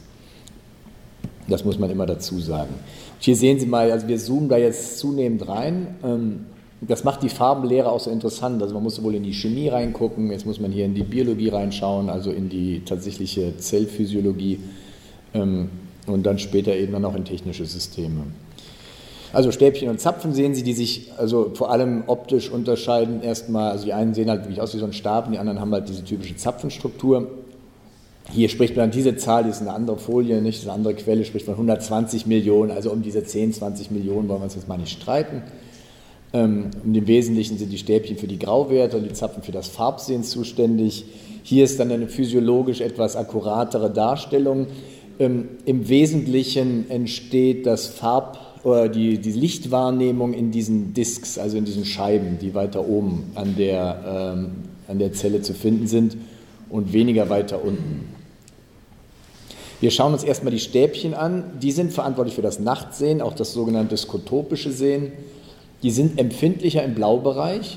Das muss man immer dazu sagen. Und hier sehen Sie mal, also wir zoomen da jetzt zunehmend rein. Das macht die Farbenlehre auch so interessant. Also man muss sowohl in die Chemie reingucken, jetzt muss man hier in die Biologie reinschauen, also in die tatsächliche Zellphysiologie und dann später eben dann auch in technische Systeme. Also Stäbchen und Zapfen sehen Sie, die sich also vor allem optisch unterscheiden. Erstmal, also die einen sehen halt wirklich aus wie so ein Stab, und die anderen haben halt diese typische Zapfenstruktur. Hier spricht man, diese Zahl, die ist eine andere Folie, nicht, das ist eine andere Quelle, spricht von 120 Millionen, also um diese 10, 20 Millionen wollen wir uns jetzt mal nicht streiten. Im Wesentlichen sind die Stäbchen für die Grauwerte und die Zapfen für das Farbsehen zuständig. Hier ist dann eine physiologisch etwas akkuratere Darstellung. Im Wesentlichen entsteht das die Lichtwahrnehmung in diesen Disks, also in diesen Scheiben, die weiter oben an der Zelle zu finden sind und weniger weiter unten. Wir schauen uns erstmal die Stäbchen an. Die sind verantwortlich für das Nachtsehen, auch das sogenannte skotopische Sehen. Die sind empfindlicher im Blaubereich,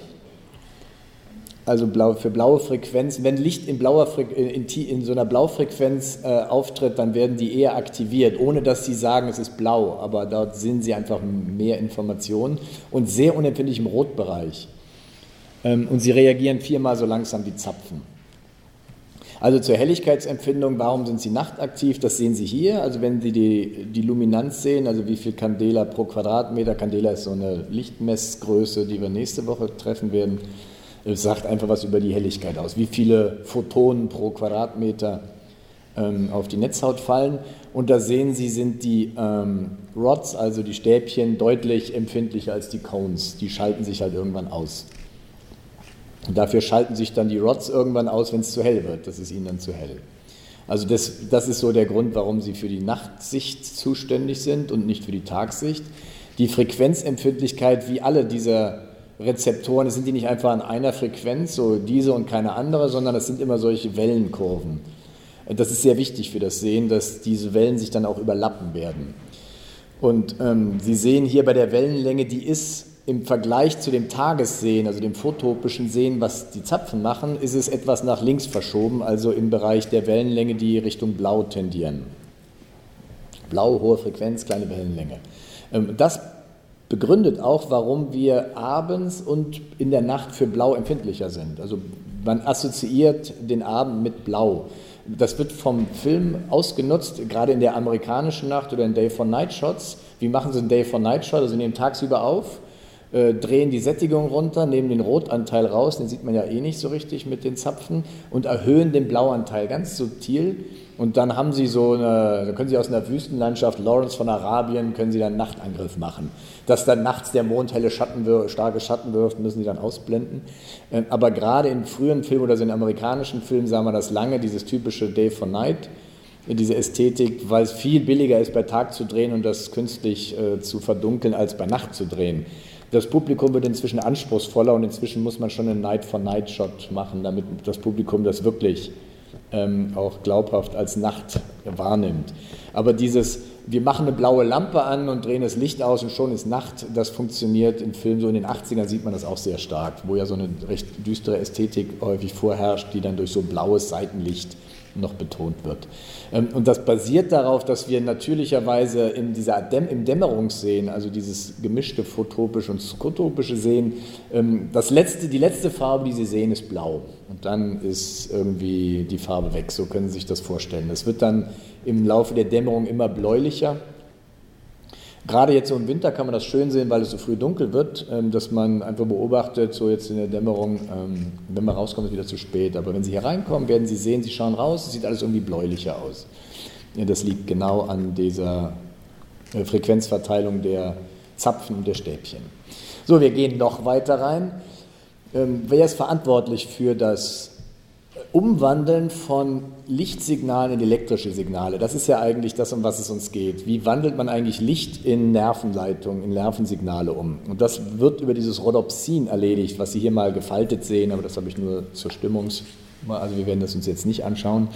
also für blaue Frequenzen. Wenn Licht in so einer Blaufrequenz auftritt, dann werden die eher aktiviert, ohne dass sie sagen, es ist blau, aber dort sehen sie einfach mehr Informationen und sehr unempfindlich im Rotbereich. Und sie reagieren 4-mal so langsam wie Zapfen. Also zur Helligkeitsempfindung, warum sind sie nachtaktiv? Das sehen Sie hier. Also wenn Sie die Luminanz sehen, also wie viel Candela pro Quadratmeter, Candela ist so eine Lichtmessgröße, die wir nächste Woche treffen werden, es sagt einfach was über die Helligkeit aus, wie viele Photonen pro Quadratmeter auf die Netzhaut fallen. Und da sehen Sie, sind die Rods, also die Stäbchen, deutlich empfindlicher als die Cones. Die schalten sich halt irgendwann aus. Und dafür schalten sich dann die Rods irgendwann aus, wenn es zu hell wird. Das ist ihnen dann zu hell. Also das ist so der Grund, warum sie für die Nachtsicht zuständig sind und nicht für die Tagssicht. Die Frequenzempfindlichkeit, wie alle dieser Rezeptoren, sind die nicht einfach an einer Frequenz, so diese und keine andere, sondern es sind immer solche Wellenkurven. Das ist sehr wichtig für das Sehen, dass diese Wellen sich dann auch überlappen werden. Und Sie sehen hier bei der Wellenlänge, die ist im Vergleich zu dem Tagessehen, also dem photopischen Sehen, was die Zapfen machen, ist es etwas nach links verschoben, also im Bereich der Wellenlänge, die Richtung Blau tendieren. Blau, hohe Frequenz, kleine Wellenlänge. Das begründet auch, warum wir abends und in der Nacht für Blau empfindlicher sind. Also man assoziiert den Abend mit Blau. Das wird vom Film ausgenutzt, gerade in der amerikanischen Nacht oder in Day-for-Night-Shots. Wie machen Sie einen Day-for-Night-Shot? Also Sie nehmen tagsüber auf, drehen die Sättigung runter, nehmen den Rotanteil raus, den sieht man ja eh nicht so richtig mit den Zapfen, und erhöhen den Blauanteil ganz subtil. Und dann haben Sie da können Sie aus einer Wüstenlandschaft, Lawrence von Arabien, können Sie dann einen Nachtangriff machen. Dass dann nachts der Mond starke Schatten wirft, müssen Sie dann ausblenden. Aber gerade in frühen Filmen oder so in amerikanischen Filmen sah man das lange, dieses typische Day for Night, diese Ästhetik, weil es viel billiger ist, bei Tag zu drehen und das künstlich zu verdunkeln, als bei Nacht zu drehen. Das Publikum wird inzwischen anspruchsvoller und inzwischen muss man schon einen Night-for-Night-Shot machen, damit das Publikum das wirklich auch glaubhaft als Nacht wahrnimmt. Aber wir machen eine blaue Lampe an und drehen das Licht aus und schon ist Nacht, das funktioniert im Film, so in den 80ern sieht man das auch sehr stark, wo ja so eine recht düstere Ästhetik häufig vorherrscht, die dann durch so blaues Seitenlicht noch betont wird. Und das basiert darauf, dass wir natürlicherweise im Dämmerungssehen, also dieses gemischte photopische und skotopische Sehen, die letzte Farbe, die Sie sehen, ist blau. Und dann ist irgendwie die Farbe weg, so können Sie sich das vorstellen. Das wird dann im Laufe der Dämmerung immer bläulicher. Gerade jetzt so im Winter kann man das schön sehen, weil es so früh dunkel wird, dass man einfach beobachtet, so jetzt in der Dämmerung, wenn man rauskommt, ist es wieder zu spät. Aber wenn Sie hier reinkommen, werden Sie sehen, Sie schauen raus, es sieht alles irgendwie bläulicher aus. Ja, das liegt genau an dieser Frequenzverteilung der Zapfen und der Stäbchen. So, wir gehen noch weiter rein. Wer ist verantwortlich für das Umwandeln von Lichtsignalen in elektrische Signale? Das ist ja eigentlich das, um was es uns geht. Wie wandelt man eigentlich Licht in Nervenleitungen, in Nervensignale um? Und das wird über dieses Rhodopsin erledigt, was Sie hier mal gefaltet sehen, aber das habe ich nur zur also wir werden das uns jetzt nicht anschauen.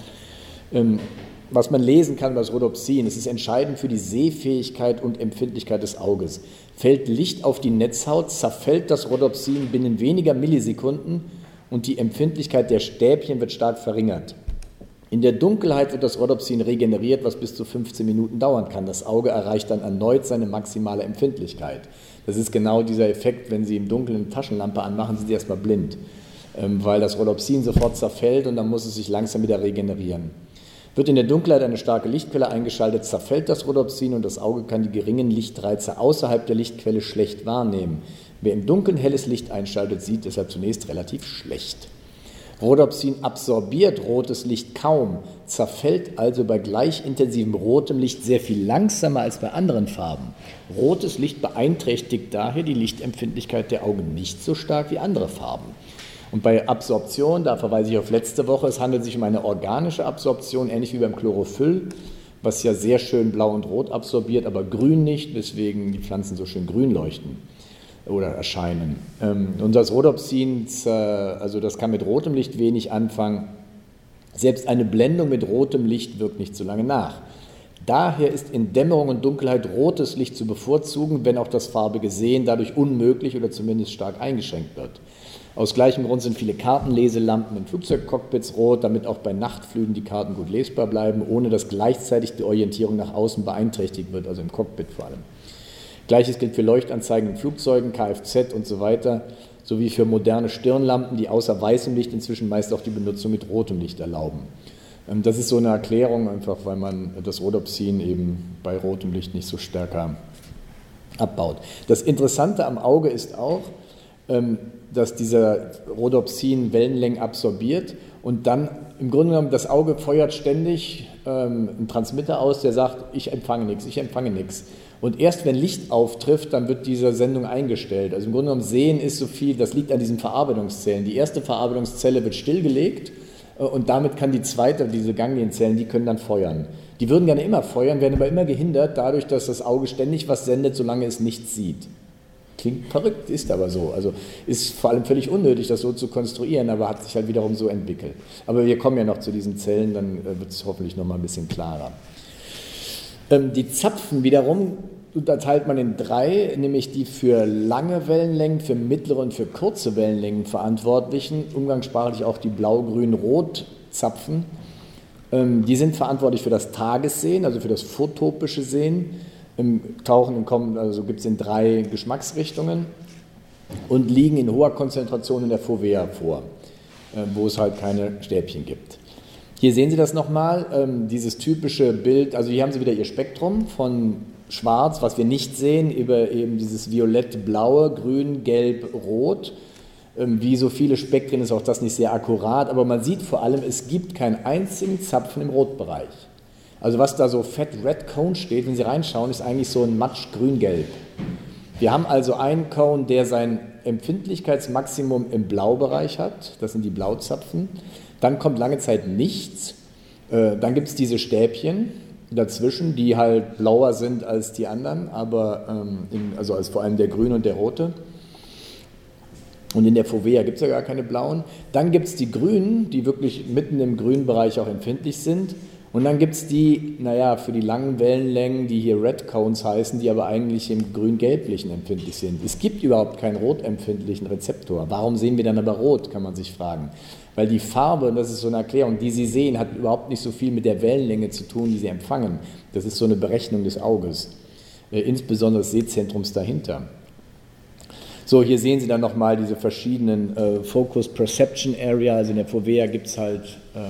Was man lesen kann über das Rhodopsin, es ist entscheidend für die Sehfähigkeit und Empfindlichkeit des Auges. Fällt Licht auf die Netzhaut, zerfällt das Rhodopsin binnen weniger Millisekunden und die Empfindlichkeit der Stäbchen wird stark verringert. In der Dunkelheit wird das Rhodopsin regeneriert, was bis zu 15 Minuten dauern kann. Das Auge erreicht dann erneut seine maximale Empfindlichkeit. Das ist genau dieser Effekt, wenn Sie im Dunkeln eine Taschenlampe anmachen, sind Sie erstmal blind, weil das Rhodopsin sofort zerfällt und dann muss es sich langsam wieder regenerieren. Wird in der Dunkelheit eine starke Lichtquelle eingeschaltet, zerfällt das Rhodopsin und das Auge kann die geringen Lichtreize außerhalb der Lichtquelle schlecht wahrnehmen. Wer im Dunkeln helles Licht einschaltet, sieht deshalb zunächst relativ schlecht. Rhodopsin absorbiert rotes Licht kaum, zerfällt also bei gleich intensivem rotem Licht sehr viel langsamer als bei anderen Farben. Rotes Licht beeinträchtigt daher die Lichtempfindlichkeit der Augen nicht so stark wie andere Farben. Und bei Absorption, da verweise ich auf letzte Woche, es handelt sich um eine organische Absorption, ähnlich wie beim Chlorophyll, was ja sehr schön blau und rot absorbiert, aber grün nicht, weswegen die Pflanzen so schön grün leuchten oder erscheinen. Und das Rhodopsin, also das kann mit rotem Licht wenig anfangen. Selbst eine Blendung mit rotem Licht wirkt nicht so lange nach. Daher ist in Dämmerung und Dunkelheit rotes Licht zu bevorzugen, wenn auch das farbige Sehen dadurch unmöglich oder zumindest stark eingeschränkt wird. Aus gleichem Grund sind viele Kartenleselampen in Flugzeugcockpits rot, damit auch bei Nachtflügen die Karten gut lesbar bleiben, ohne dass gleichzeitig die Orientierung nach außen beeinträchtigt wird, also im Cockpit vor allem. Gleiches gilt für Leuchtanzeigen in Flugzeugen, Kfz und so weiter, sowie für moderne Stirnlampen, die außer weißem Licht inzwischen meist auch die Benutzung mit rotem Licht erlauben. Das ist so eine Erklärung, einfach weil man das Rhodopsin eben bei rotem Licht nicht so stärker abbaut. Das Interessante am Auge ist auch, dass dieser Rhodopsin Wellenlängen absorbiert und dann im Grunde genommen das Auge feuert ständig einen Transmitter aus, der sagt, ich empfange nichts, ich empfange nichts. Und erst wenn Licht auftrifft, dann wird diese Sendung eingestellt. Also im Grunde genommen Sehen ist so viel, das liegt an diesen Verarbeitungszellen. Die erste Verarbeitungszelle wird stillgelegt und damit kann die zweite, diese Ganglienzellen, die können dann feuern. Die würden gerne immer feuern, werden aber immer gehindert dadurch, dass das Auge ständig was sendet, solange es nichts sieht. Klingt verrückt, ist aber so. Also ist vor allem völlig unnötig, das so zu konstruieren, aber hat sich halt wiederum so entwickelt. Aber wir kommen ja noch zu diesen Zellen, dann wird es hoffentlich noch mal ein bisschen klarer. Die Zapfen wiederum unterteilt man in 3, nämlich die für lange Wellenlängen, für mittlere und für kurze Wellenlängen verantwortlichen, umgangssprachlich auch die blau-grün-rot-Zapfen. Die sind verantwortlich für das Tagessehen, also für das photopische Sehen. Tauchen und kommen, also gibt es in 3 Geschmacksrichtungen und liegen in hoher Konzentration in der Fovea vor, wo es halt keine Stäbchen gibt. Hier sehen Sie das nochmal, dieses typische Bild, also hier haben Sie wieder Ihr Spektrum von schwarz, was wir nicht sehen, über eben dieses violett-blaue, grün, gelb, rot. Wie so viele Spektren ist auch das nicht sehr akkurat, aber man sieht vor allem, es gibt keinen einzigen Zapfen im Rotbereich. Also was da so Fat Red Cone steht, wenn Sie reinschauen, ist eigentlich so ein Matsch grün-gelb. Wir haben also einen Cone, der sein Empfindlichkeitsmaximum im Blaubereich hat, das sind die Blauzapfen. Dann kommt lange Zeit nichts, dann gibt es diese Stäbchen dazwischen, die halt blauer sind als die anderen, aber also als vor allem der grüne und der rote. Und in der Fovea gibt es ja gar keine blauen. Dann gibt es die grünen, die wirklich mitten im grünen Bereich auch empfindlich sind. Und dann gibt es die, für die langen Wellenlängen, die hier Red Cones heißen, die aber eigentlich im grün-gelblichen empfindlich sind. Es gibt überhaupt keinen rotempfindlichen Rezeptor. Warum sehen wir dann aber rot, kann man sich fragen. Weil die Farbe, und das ist so eine Erklärung, die Sie sehen, hat überhaupt nicht so viel mit der Wellenlänge zu tun, die Sie empfangen. Das ist so eine Berechnung des Auges, insbesondere des Sehzentrums dahinter. So, hier sehen Sie dann nochmal diese verschiedenen Focus Perception Area, also in der Fovea gibt es halt...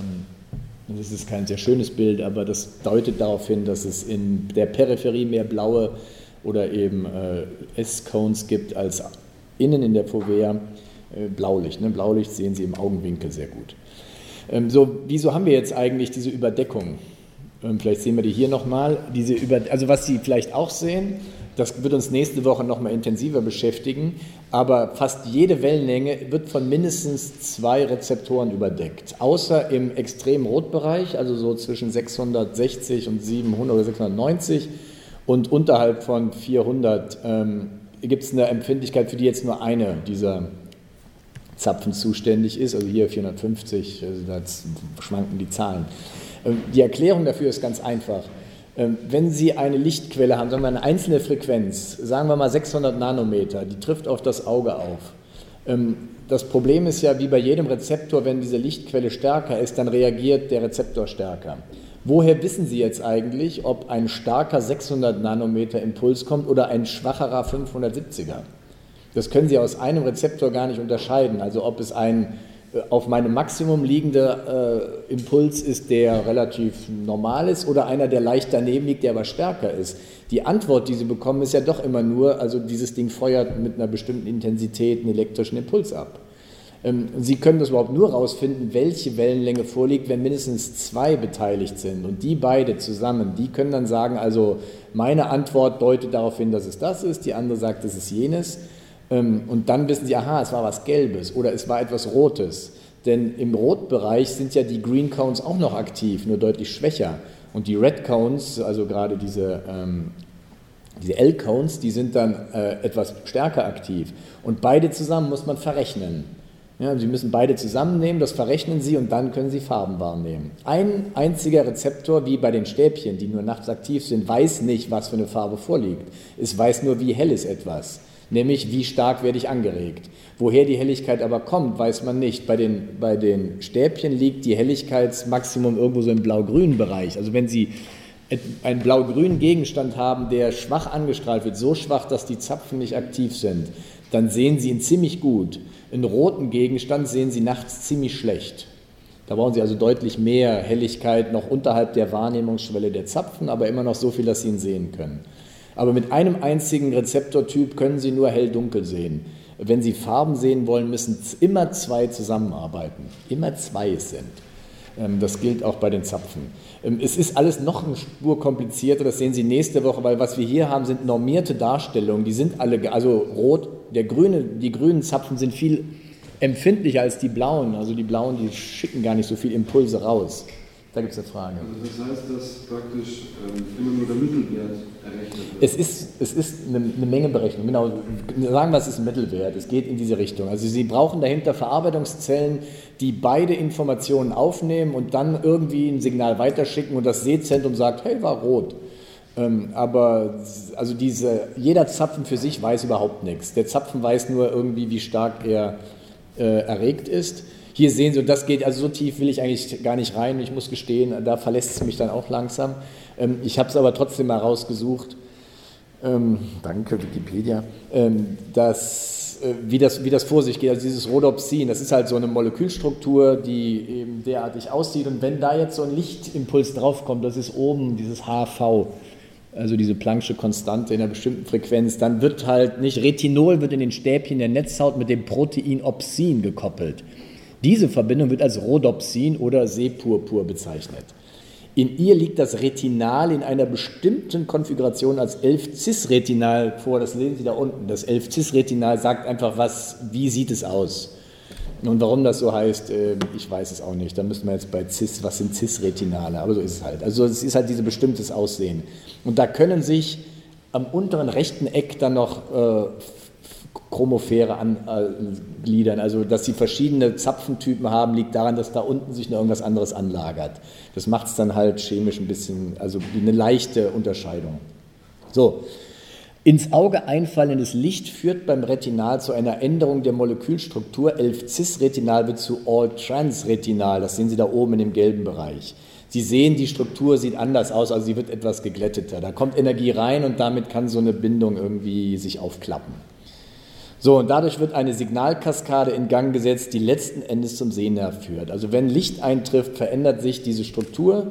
Das ist kein sehr schönes Bild, aber das deutet darauf hin, dass es in der Peripherie mehr blaue oder eben S-Cones gibt als innen in der Fovea Blaulicht. Ne? Blaulicht sehen Sie im Augenwinkel sehr gut. Wieso haben wir jetzt eigentlich diese Überdeckung? Vielleicht sehen wir die hier nochmal. Also was Sie vielleicht auch sehen, das wird uns nächste Woche nochmal intensiver beschäftigen, aber fast jede Wellenlänge wird von mindestens 2 Rezeptoren überdeckt, außer im extremen Rotbereich, also so zwischen 660 und 700 oder 690 und unterhalb von 400 gibt es eine Empfindlichkeit, für die jetzt nur eine dieser Zapfen zuständig ist, also hier 450, also da schwanken die Zahlen. Die Erklärung dafür ist ganz einfach. Wenn Sie eine Lichtquelle haben, sagen wir eine einzelne Frequenz, sagen wir mal 600 Nanometer, die trifft auf das Auge auf. Das Problem ist ja, wie bei jedem Rezeptor, wenn diese Lichtquelle stärker ist, dann reagiert der Rezeptor stärker. Woher wissen Sie jetzt eigentlich, ob ein starker 600 Nanometer Impuls kommt oder ein schwacherer 570er? Das können Sie aus einem Rezeptor gar nicht unterscheiden. Also ob es ein auf meinem Maximum liegender Impuls ist, der relativ normal ist, oder einer, der leicht daneben liegt, der aber stärker ist. Die Antwort, die Sie bekommen, ist ja doch immer nur, also dieses Ding feuert mit einer bestimmten Intensität einen elektrischen Impuls ab. Sie können das überhaupt nur herausfinden, welche Wellenlänge vorliegt, wenn mindestens 2 beteiligt sind. Und die beide zusammen, die können dann sagen, also meine Antwort deutet darauf hin, dass es das ist, die andere sagt, es ist jenes. Und dann wissen Sie, aha, es war was Gelbes oder es war etwas Rotes. Denn im Rotbereich sind ja die Green Cones auch noch aktiv, nur deutlich schwächer. Und die Red Cones, also gerade diese L-Cones, die sind dann etwas stärker aktiv. Und beide zusammen muss man verrechnen. Ja, Sie müssen beide zusammennehmen, das verrechnen Sie und dann können Sie Farben wahrnehmen. Ein einziger Rezeptor, wie bei den Stäbchen, die nur nachts aktiv sind, weiß nicht, was für eine Farbe vorliegt. Es weiß nur, wie hell ist etwas. Nämlich, wie stark werde ich angeregt. Woher die Helligkeit aber kommt, weiß man nicht. Bei den Stäbchen liegt die Helligkeitsmaximum irgendwo so im blau-grünen Bereich. Also wenn Sie einen blau-grünen Gegenstand haben, der schwach angestrahlt wird, so schwach, dass die Zapfen nicht aktiv sind, dann sehen Sie ihn ziemlich gut. Einen roten Gegenstand sehen Sie nachts ziemlich schlecht. Da brauchen Sie also deutlich mehr Helligkeit noch unterhalb der Wahrnehmungsschwelle der Zapfen, aber immer noch so viel, dass Sie ihn sehen können. Aber mit einem einzigen Rezeptortyp können Sie nur hell-dunkel sehen. Wenn Sie Farben sehen wollen, müssen immer 2 zusammenarbeiten. Immer 2 es sind. Das gilt auch bei den Zapfen. Es ist alles noch eine Spur komplizierter, das sehen Sie nächste Woche, weil was wir hier haben, sind normierte Darstellungen. Die sind alle, also rot, die grünen Zapfen sind viel empfindlicher als die blauen. Also die blauen, die schicken gar nicht so viel Impulse raus. Da gibt es eine Frage. Also das heißt, dass praktisch immer nur der Mittelwert errechnet wird? Es ist eine Mengeberechnung, genau. Sagen wir, es ist ein Mittelwert, es geht in diese Richtung. Also Sie brauchen dahinter Verarbeitungszellen, die beide Informationen aufnehmen und dann irgendwie ein Signal weiterschicken und das Sehzentrum sagt, hey, war rot. Aber also jeder Zapfen für sich weiß überhaupt nichts. Der Zapfen weiß nur irgendwie, wie stark er erregt ist. Hier sehen Sie, und das geht, also so tief will ich eigentlich gar nicht rein, ich muss gestehen, da verlässt es mich dann auch langsam. Ich habe es aber trotzdem mal rausgesucht, danke Wikipedia, wie das vor sich geht, also dieses Rhodopsin, das ist halt so eine Molekülstruktur, die eben derartig aussieht und wenn da jetzt so ein Lichtimpuls draufkommt, das ist oben dieses HV, also diese Planck'sche Konstante in einer bestimmten Frequenz, dann wird halt nicht, Retinol wird in den Stäbchen der Netzhaut mit dem Protein Opsin gekoppelt. Diese Verbindung wird als Rhodopsin oder Sehpurpur bezeichnet. In ihr liegt das Retinal in einer bestimmten Konfiguration als 11-Cis-Retinal vor. Das sehen Sie da unten. Das 11-Cis-Retinal sagt einfach, wie sieht es aus. Und warum das so heißt, ich weiß es auch nicht. Da müssen wir jetzt bei Cis, was sind Cis-Retinale? Aber so ist es halt. Also es ist halt dieses bestimmtes Aussehen. Und da können sich am unteren rechten Eck dann noch Chromophore angliedern, also dass sie verschiedene Zapfentypen haben, liegt daran, dass da unten sich noch irgendwas anderes anlagert. Das macht es dann halt chemisch ein bisschen, also eine leichte Unterscheidung. So, ins Auge einfallendes Licht führt beim Retinal zu einer Änderung der Molekülstruktur. 11-Cis-Retinal wird zu All-Trans-Retinal, das sehen Sie da oben in dem gelben Bereich. Sie sehen, die Struktur sieht anders aus, also sie wird etwas geglätteter. Da kommt Energie rein und damit kann so eine Bindung irgendwie sich aufklappen. So, und dadurch wird eine Signalkaskade in Gang gesetzt, die letzten Endes zum Sehnerv führt. Also wenn Licht eintrifft, verändert sich diese Struktur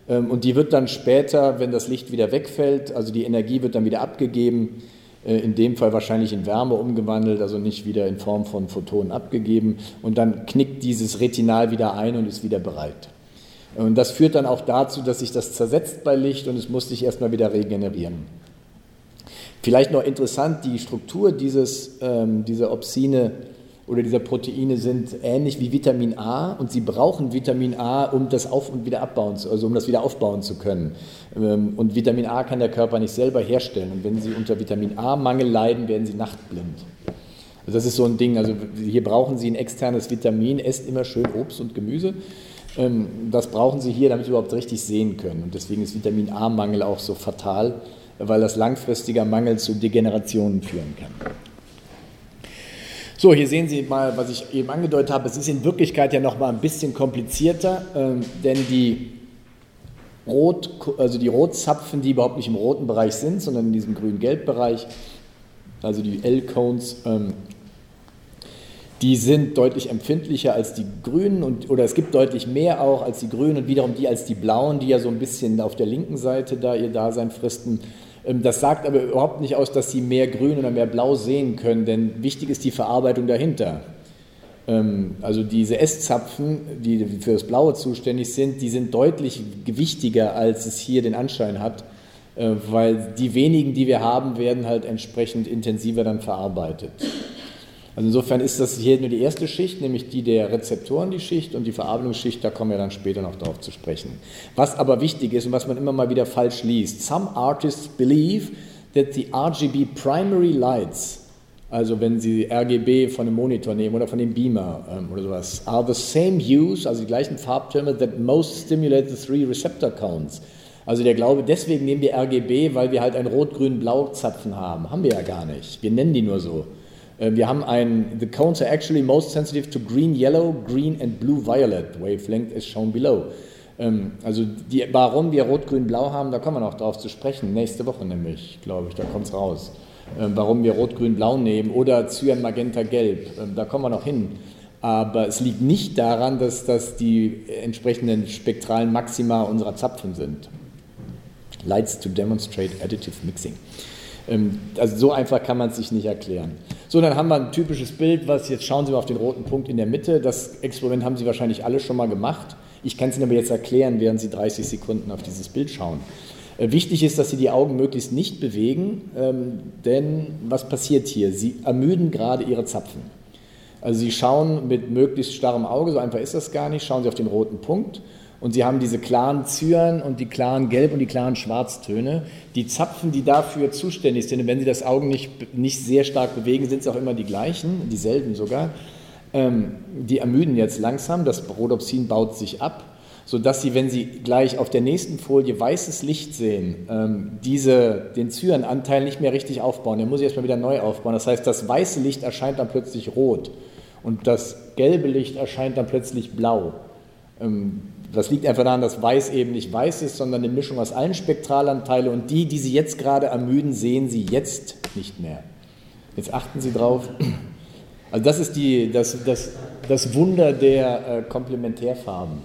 Und die wird dann später, wenn das Licht wieder wegfällt, also die Energie wird dann wieder abgegeben, in dem Fall wahrscheinlich in Wärme umgewandelt, also nicht wieder in Form von Photonen abgegeben. Und dann knickt dieses Retinal wieder ein und ist wieder bereit. Und das führt dann auch dazu, dass sich das zersetzt bei Licht und es muss sich erstmal wieder regenerieren. Vielleicht noch interessant, die Struktur dieser Opsine oder dieser Proteine sind ähnlich wie Vitamin A und sie brauchen Vitamin A, um das auf- und wieder abbauen, also um das wieder aufbauen zu können. Und Vitamin A kann der Körper nicht selber herstellen. Und wenn Sie unter Vitamin A-Mangel leiden, werden Sie nachtblind. Also das ist so ein Ding. Also hier brauchen Sie ein externes Vitamin. Esst immer schön Obst und Gemüse. Das brauchen Sie hier, damit Sie überhaupt richtig sehen können. Und deswegen ist Vitamin A-Mangel auch so fatal, weil das langfristiger Mangel zu Degenerationen führen kann. So, hier sehen Sie mal, was ich eben angedeutet habe. Es ist in Wirklichkeit ja noch mal ein bisschen komplizierter, denn die Rotzapfen, die überhaupt nicht im roten Bereich sind, sondern in diesem grün-gelb-Bereich, also die L-Cones, die sind deutlich empfindlicher als die grünen oder es gibt deutlich mehr auch als die grünen und wiederum die als die blauen, die ja so ein bisschen auf der linken Seite da ihr Dasein fristen. Das sagt aber überhaupt nicht aus, dass sie mehr grün oder mehr blau sehen können, denn wichtig ist die Verarbeitung dahinter. Also diese S-Zapfen, die für das Blaue zuständig sind, die sind deutlich gewichtiger, als es hier den Anschein hat, weil die wenigen, die wir haben, werden halt entsprechend intensiver dann verarbeitet. Also insofern ist das hier nur die erste Schicht, nämlich die der Rezeptoren, die Schicht, und die Verarbeitungsschicht, da kommen wir dann später noch darauf zu sprechen. Was aber wichtig ist und was man immer mal wieder falsch liest: Some artists believe that the RGB primary lights, also wenn Sie RGB von einem Monitor nehmen oder von dem Beamer oder sowas, are the same use, also die gleichen Farbtürme, that most stimulate the 3 receptor counts. Also der Glaube, deswegen nehmen wir RGB, weil wir halt einen Rot-Grün-Blau-Zapfen haben. Haben wir ja gar nicht. Wir nennen die nur so. Wir haben the cones are actually most sensitive to green, yellow, green and blue, violet. Wavelength is shown below. Also warum wir Rot, Grün, Blau haben, da kommen wir noch drauf zu sprechen. Nächste Woche nämlich, glaube ich, da kommt es raus. Warum wir Rot, Grün, Blau nehmen oder Cyan, Magenta, Gelb, da kommen wir noch hin. Aber es liegt nicht daran, dass das die entsprechenden spektralen Maxima unserer Zapfen sind. Lights to demonstrate additive mixing. Also so einfach kann man es sich nicht erklären. So, dann haben wir ein typisches Bild, jetzt schauen Sie mal auf den roten Punkt in der Mitte. Das Experiment haben Sie wahrscheinlich alle schon mal gemacht. Ich kann es Ihnen aber jetzt erklären, während Sie 30 Sekunden auf dieses Bild schauen. Wichtig ist, dass Sie die Augen möglichst nicht bewegen, denn was passiert hier? Sie ermüden gerade Ihre Zapfen. Also Sie schauen mit möglichst starrem Auge, so einfach ist das gar nicht, schauen Sie auf den roten Punkt. Und Sie haben diese klaren Cyan und die klaren Gelb- und die klaren Schwarztöne. Die Zapfen, die dafür zuständig sind, und wenn Sie das Auge nicht sehr stark bewegen, sind es auch immer die gleichen, dieselben sogar. Die ermüden jetzt langsam, das Rhodopsin baut sich ab, sodass Sie, wenn Sie gleich auf der nächsten Folie weißes Licht sehen, den Cyan-Anteil nicht mehr richtig aufbauen. Den muss ich erstmal wieder neu aufbauen. Das heißt, das weiße Licht erscheint dann plötzlich rot und das gelbe Licht erscheint dann plötzlich blau. Das liegt einfach daran, dass Weiß eben nicht weiß ist, sondern eine Mischung aus allen Spektralanteilen, und die Sie jetzt gerade ermüden, sehen Sie jetzt nicht mehr. Jetzt achten Sie drauf. Also das ist das Wunder der Komplementärfarben.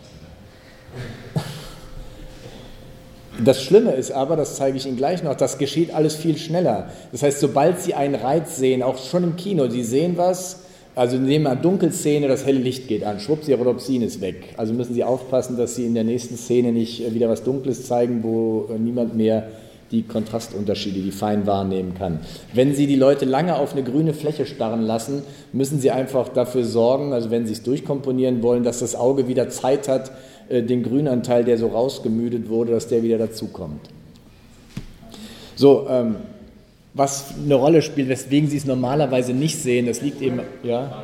Das Schlimme ist aber, das zeige ich Ihnen gleich noch, das geschieht alles viel schneller. Das heißt, sobald Sie einen Reiz sehen, auch schon im Kino, Sie sehen was, also nehmen wir eine Dunkelszene, das helle Licht geht an, schwupps, Ihr Rhodopsin ist weg. Also müssen Sie aufpassen, dass Sie in der nächsten Szene nicht wieder was Dunkles zeigen, wo niemand mehr die Kontrastunterschiede, die fein wahrnehmen kann. Wenn Sie die Leute lange auf eine grüne Fläche starren lassen, müssen Sie einfach dafür sorgen, also wenn Sie es durchkomponieren wollen, dass das Auge wieder Zeit hat, den Grünanteil, der so rausgemüdet wurde, dass der wieder dazukommt. So, was eine Rolle spielt, weswegen Sie es normalerweise nicht sehen, das liegt eben, ja.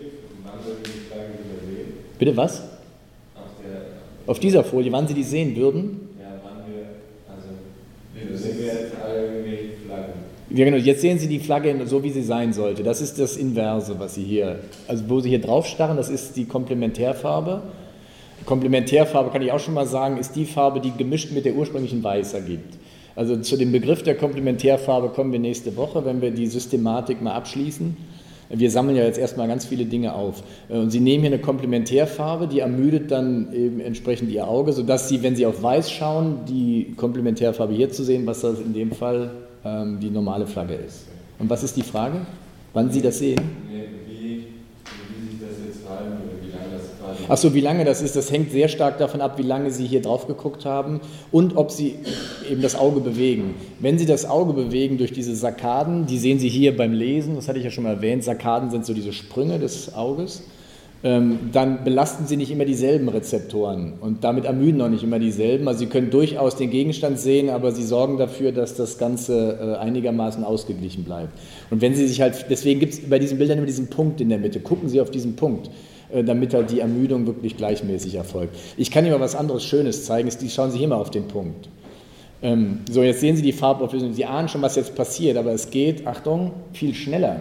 Bitte was? Auf dieser Folie, wann Sie die sehen würden? Ja, wann wir sehen jetzt alle irgendwelche Flaggen. Ja, genau, jetzt sehen Sie die Flagge so, wie sie sein sollte. Das ist das Inverse, was Sie hier, also wo Sie hier drauf starren, das ist die Komplementärfarbe. Die Komplementärfarbe, kann ich auch schon mal sagen, ist die Farbe, die gemischt mit der ursprünglichen Weiß ergibt. Also zu dem Begriff der Komplementärfarbe kommen wir nächste Woche, wenn wir die Systematik mal abschließen. Wir sammeln ja jetzt erstmal ganz viele Dinge auf. Und Sie nehmen hier eine Komplementärfarbe, die ermüdet dann eben entsprechend Ihr Auge, sodass Sie, wenn Sie auf Weiß schauen, die Komplementärfarbe hier zu sehen, was das in dem Fall die normale Flagge ist. Und was ist die Frage? Wann Sie das sehen? Wie sich das jetzt verhalten oder wie lange das quasi... Ach so, wie lange das ist, das hängt sehr stark davon ab, wie lange Sie hier drauf geguckt haben und ob Sie eben das Auge bewegen. Wenn Sie das Auge bewegen durch diese Sarkaden, die sehen Sie hier beim Lesen, das hatte ich ja schon mal erwähnt, Sarkaden sind so diese Sprünge des Auges, dann belasten Sie nicht immer dieselben Rezeptoren und damit ermüden auch nicht immer dieselben. Also Sie können durchaus den Gegenstand sehen, aber Sie sorgen dafür, dass das Ganze einigermaßen ausgeglichen bleibt. Und wenn Sie sich halt, deswegen gibt es bei diesen Bildern immer diesen Punkt in der Mitte, gucken Sie auf diesen Punkt, damit halt die Ermüdung wirklich gleichmäßig erfolgt. Ich kann Ihnen mal was anderes Schönes zeigen, schauen Sie hier mal auf den Punkt. So, jetzt sehen Sie die Farbauflösung, Sie ahnen schon, was jetzt passiert, aber es geht, Achtung, viel schneller.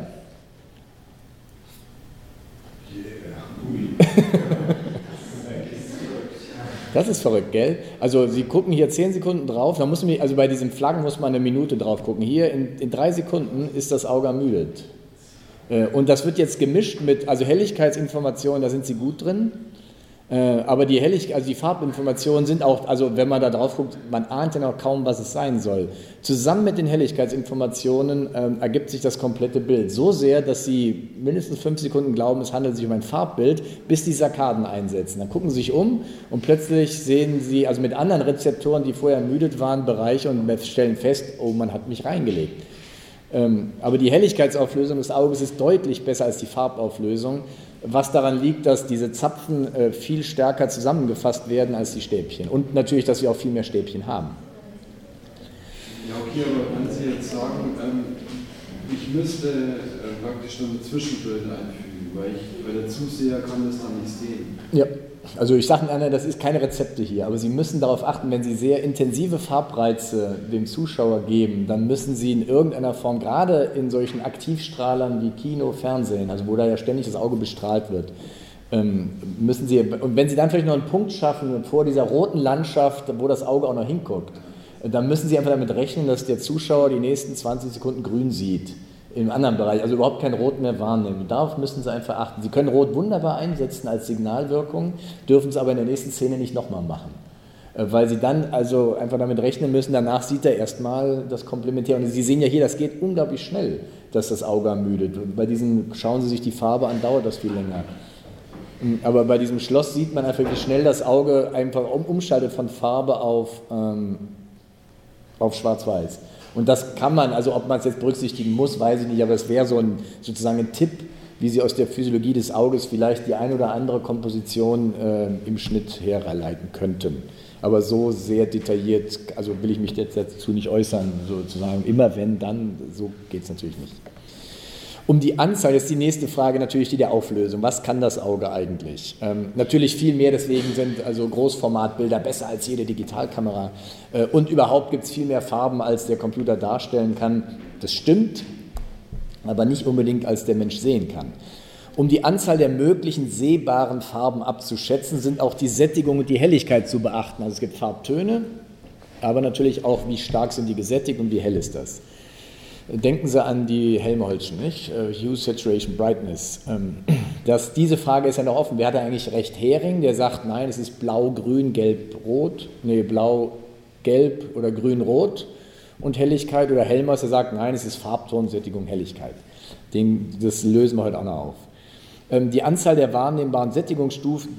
Das ist verrückt, gell? Also Sie gucken hier 10 Sekunden drauf, da muss man, also bei diesen Flaggen muss man eine Minute drauf gucken. Hier in 3 Sekunden ist das Auge ermüdet. Und das wird jetzt gemischt mit, also Helligkeitsinformationen, da sind Sie gut drin. Aber die also die Farbinformationen sind auch, also wenn man da drauf guckt, man ahnt ja noch kaum, was es sein soll. Zusammen mit den Helligkeitsinformationen ergibt sich das komplette Bild. So sehr, dass Sie mindestens 5 Sekunden glauben, es handelt sich um ein Farbbild, bis die Sarkaden einsetzen. Dann gucken Sie sich um und plötzlich sehen Sie, also mit anderen Rezeptoren, die vorher ermüdet waren, Bereiche und stellen fest, oh, man hat mich reingelegt. Aber die Helligkeitsauflösung des Auges ist deutlich besser als die Farbauflösung, was daran liegt, dass diese Zapfen viel stärker zusammengefasst werden als die Stäbchen und natürlich, dass wir auch viel mehr Stäbchen haben. Ja, okay, aber wenn Sie jetzt sagen, ich müsste praktisch dann ein Zwischenbild einfügen, weil der Zuseher kann das dann nicht sehen. Ja, also ich sage Ihnen, das ist keine Rezepte hier, aber Sie müssen darauf achten, wenn Sie sehr intensive Farbreize dem Zuschauer geben, dann müssen Sie in irgendeiner Form, gerade in solchen Aktivstrahlern wie Kino, Fernsehen, also wo da ja ständig das Auge bestrahlt wird, müssen Sie, und wenn Sie dann vielleicht noch einen Punkt schaffen vor dieser roten Landschaft, wo das Auge auch noch hinguckt, dann müssen Sie einfach damit rechnen, dass der Zuschauer die nächsten 20 Sekunden grün sieht. Im anderen Bereich, also überhaupt kein Rot mehr wahrnehmen. Darauf müssen Sie einfach achten. Sie können Rot wunderbar einsetzen als Signalwirkung, dürfen es aber in der nächsten Szene nicht nochmal machen. Weil Sie dann also einfach damit rechnen müssen, danach sieht er erstmal das Komplementär. Und Sie sehen ja hier, das geht unglaublich schnell, dass das Auge ermüdet. Und bei diesen, schauen Sie sich die Farbe an, dauert das viel länger. Aber bei diesem Schloss sieht man einfach, wie schnell das Auge einfach umschaltet von Farbe auf Schwarz-Weiß. Und das kann man, also ob man es jetzt berücksichtigen muss, weiß ich nicht, aber es wäre sozusagen ein Tipp, wie Sie aus der Physiologie des Auges vielleicht die ein oder andere Komposition im Schnitt herleiten könnten. Aber so sehr detailliert, also will ich mich jetzt dazu nicht äußern, sozusagen immer wenn, dann, so geht es natürlich nicht. Um die Anzahl ist die nächste Frage natürlich die der Auflösung. Was kann das Auge eigentlich? Natürlich viel mehr, deswegen sind also Großformatbilder besser als jede Digitalkamera. Und überhaupt gibt es viel mehr Farben, als der Computer darstellen kann. Das stimmt, aber nicht unbedingt, als der Mensch sehen kann. Um die Anzahl der möglichen sehbaren Farben abzuschätzen, sind auch die Sättigung und die Helligkeit zu beachten. Also es gibt Farbtöne, aber natürlich auch, wie stark sind die gesättigt und wie hell ist das. Denken Sie an die Helmholtzschen, nicht? Hue, Saturation, Brightness. Diese Frage ist ja noch offen. Wer hat eigentlich recht? Hering, der sagt, nein, es ist blau, grün, gelb, rot. Nee, blau, gelb oder grün, rot und Helligkeit. Oder Helmholtz, der sagt, nein, es ist Farbton, Sättigung, Helligkeit. Das lösen wir heute auch noch auf. Die Anzahl der wahrnehmbaren Sättigungsstufen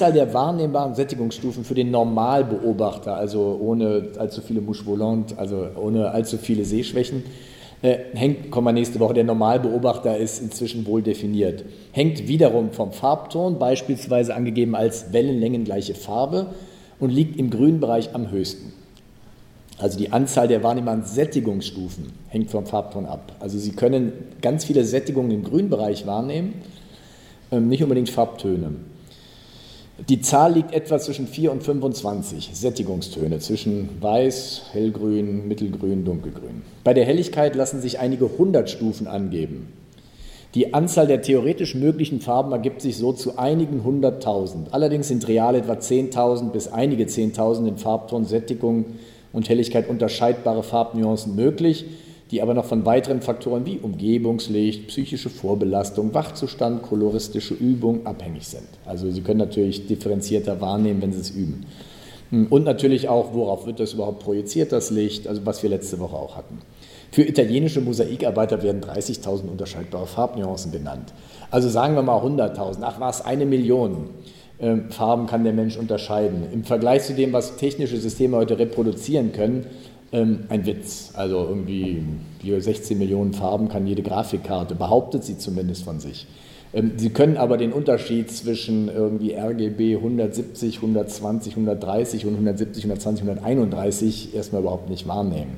für den Normalbeobachter, also ohne allzu viele Mouches volantes, also ohne allzu viele Sehschwächen, kommen wir nächste Woche, der Normalbeobachter ist inzwischen wohl definiert. Hängt wiederum vom Farbton, beispielsweise angegeben als wellenlängengleiche Farbe und liegt im grünen Bereich am höchsten. Also die Anzahl der wahrnehmbaren Sättigungsstufen hängt vom Farbton ab. Also Sie können ganz viele Sättigungen im grünen Bereich wahrnehmen, nicht unbedingt Farbtöne. Die Zahl liegt etwa zwischen 4 und 25 Sättigungstöne, zwischen Weiß, Hellgrün, Mittelgrün, Dunkelgrün. Bei der Helligkeit lassen sich einige 100 Stufen angeben. Die Anzahl der theoretisch möglichen Farben ergibt sich so zu einigen 100.000. Allerdings sind real etwa 10.000 bis einige 10.000 in Farbton, Sättigung und Helligkeit unterscheidbare Farbnuancen möglich, die aber noch von weiteren Faktoren wie Umgebungslicht, psychische Vorbelastung, Wachzustand, koloristische Übung abhängig sind. Also Sie können natürlich differenzierter wahrnehmen, wenn Sie es üben. Und natürlich auch, worauf wird das überhaupt projiziert, das Licht, also was wir letzte Woche auch hatten. Für italienische Mosaikarbeiter werden 30.000 unterscheidbare Farbnuancen genannt. Also sagen wir mal 100.000, ach was, 1 Million Farben kann der Mensch unterscheiden. Im Vergleich zu dem, was technische Systeme heute reproduzieren können, ein Witz. Also irgendwie 16 Millionen Farben kann jede Grafikkarte, behauptet sie zumindest von sich. Sie können aber den Unterschied zwischen irgendwie RGB 170, 120, 130 und 170, 120, 131 erstmal überhaupt nicht wahrnehmen.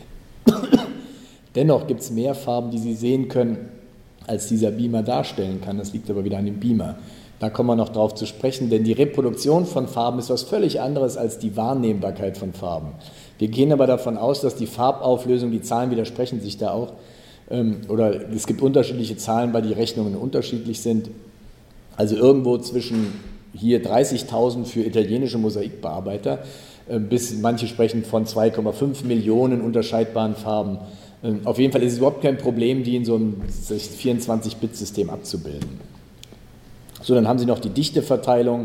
Dennoch gibt es mehr Farben, die Sie sehen können, als dieser Beamer darstellen kann. Das liegt aber wieder an dem Beamer. Da kommen wir noch drauf zu sprechen, denn die Reproduktion von Farben ist was völlig anderes als die Wahrnehmbarkeit von Farben. Wir gehen aber davon aus, dass die Farbauflösung, die Zahlen widersprechen sich da auch, oder es gibt unterschiedliche Zahlen, weil die Rechnungen unterschiedlich sind. Also irgendwo zwischen hier 30.000 für italienische Mosaikbearbeiter bis manche sprechen von 2,5 Millionen unterscheidbaren Farben. Auf jeden Fall ist es überhaupt kein Problem, die in so einem 24-Bit-System abzubilden. So, dann haben Sie noch die Dichteverteilung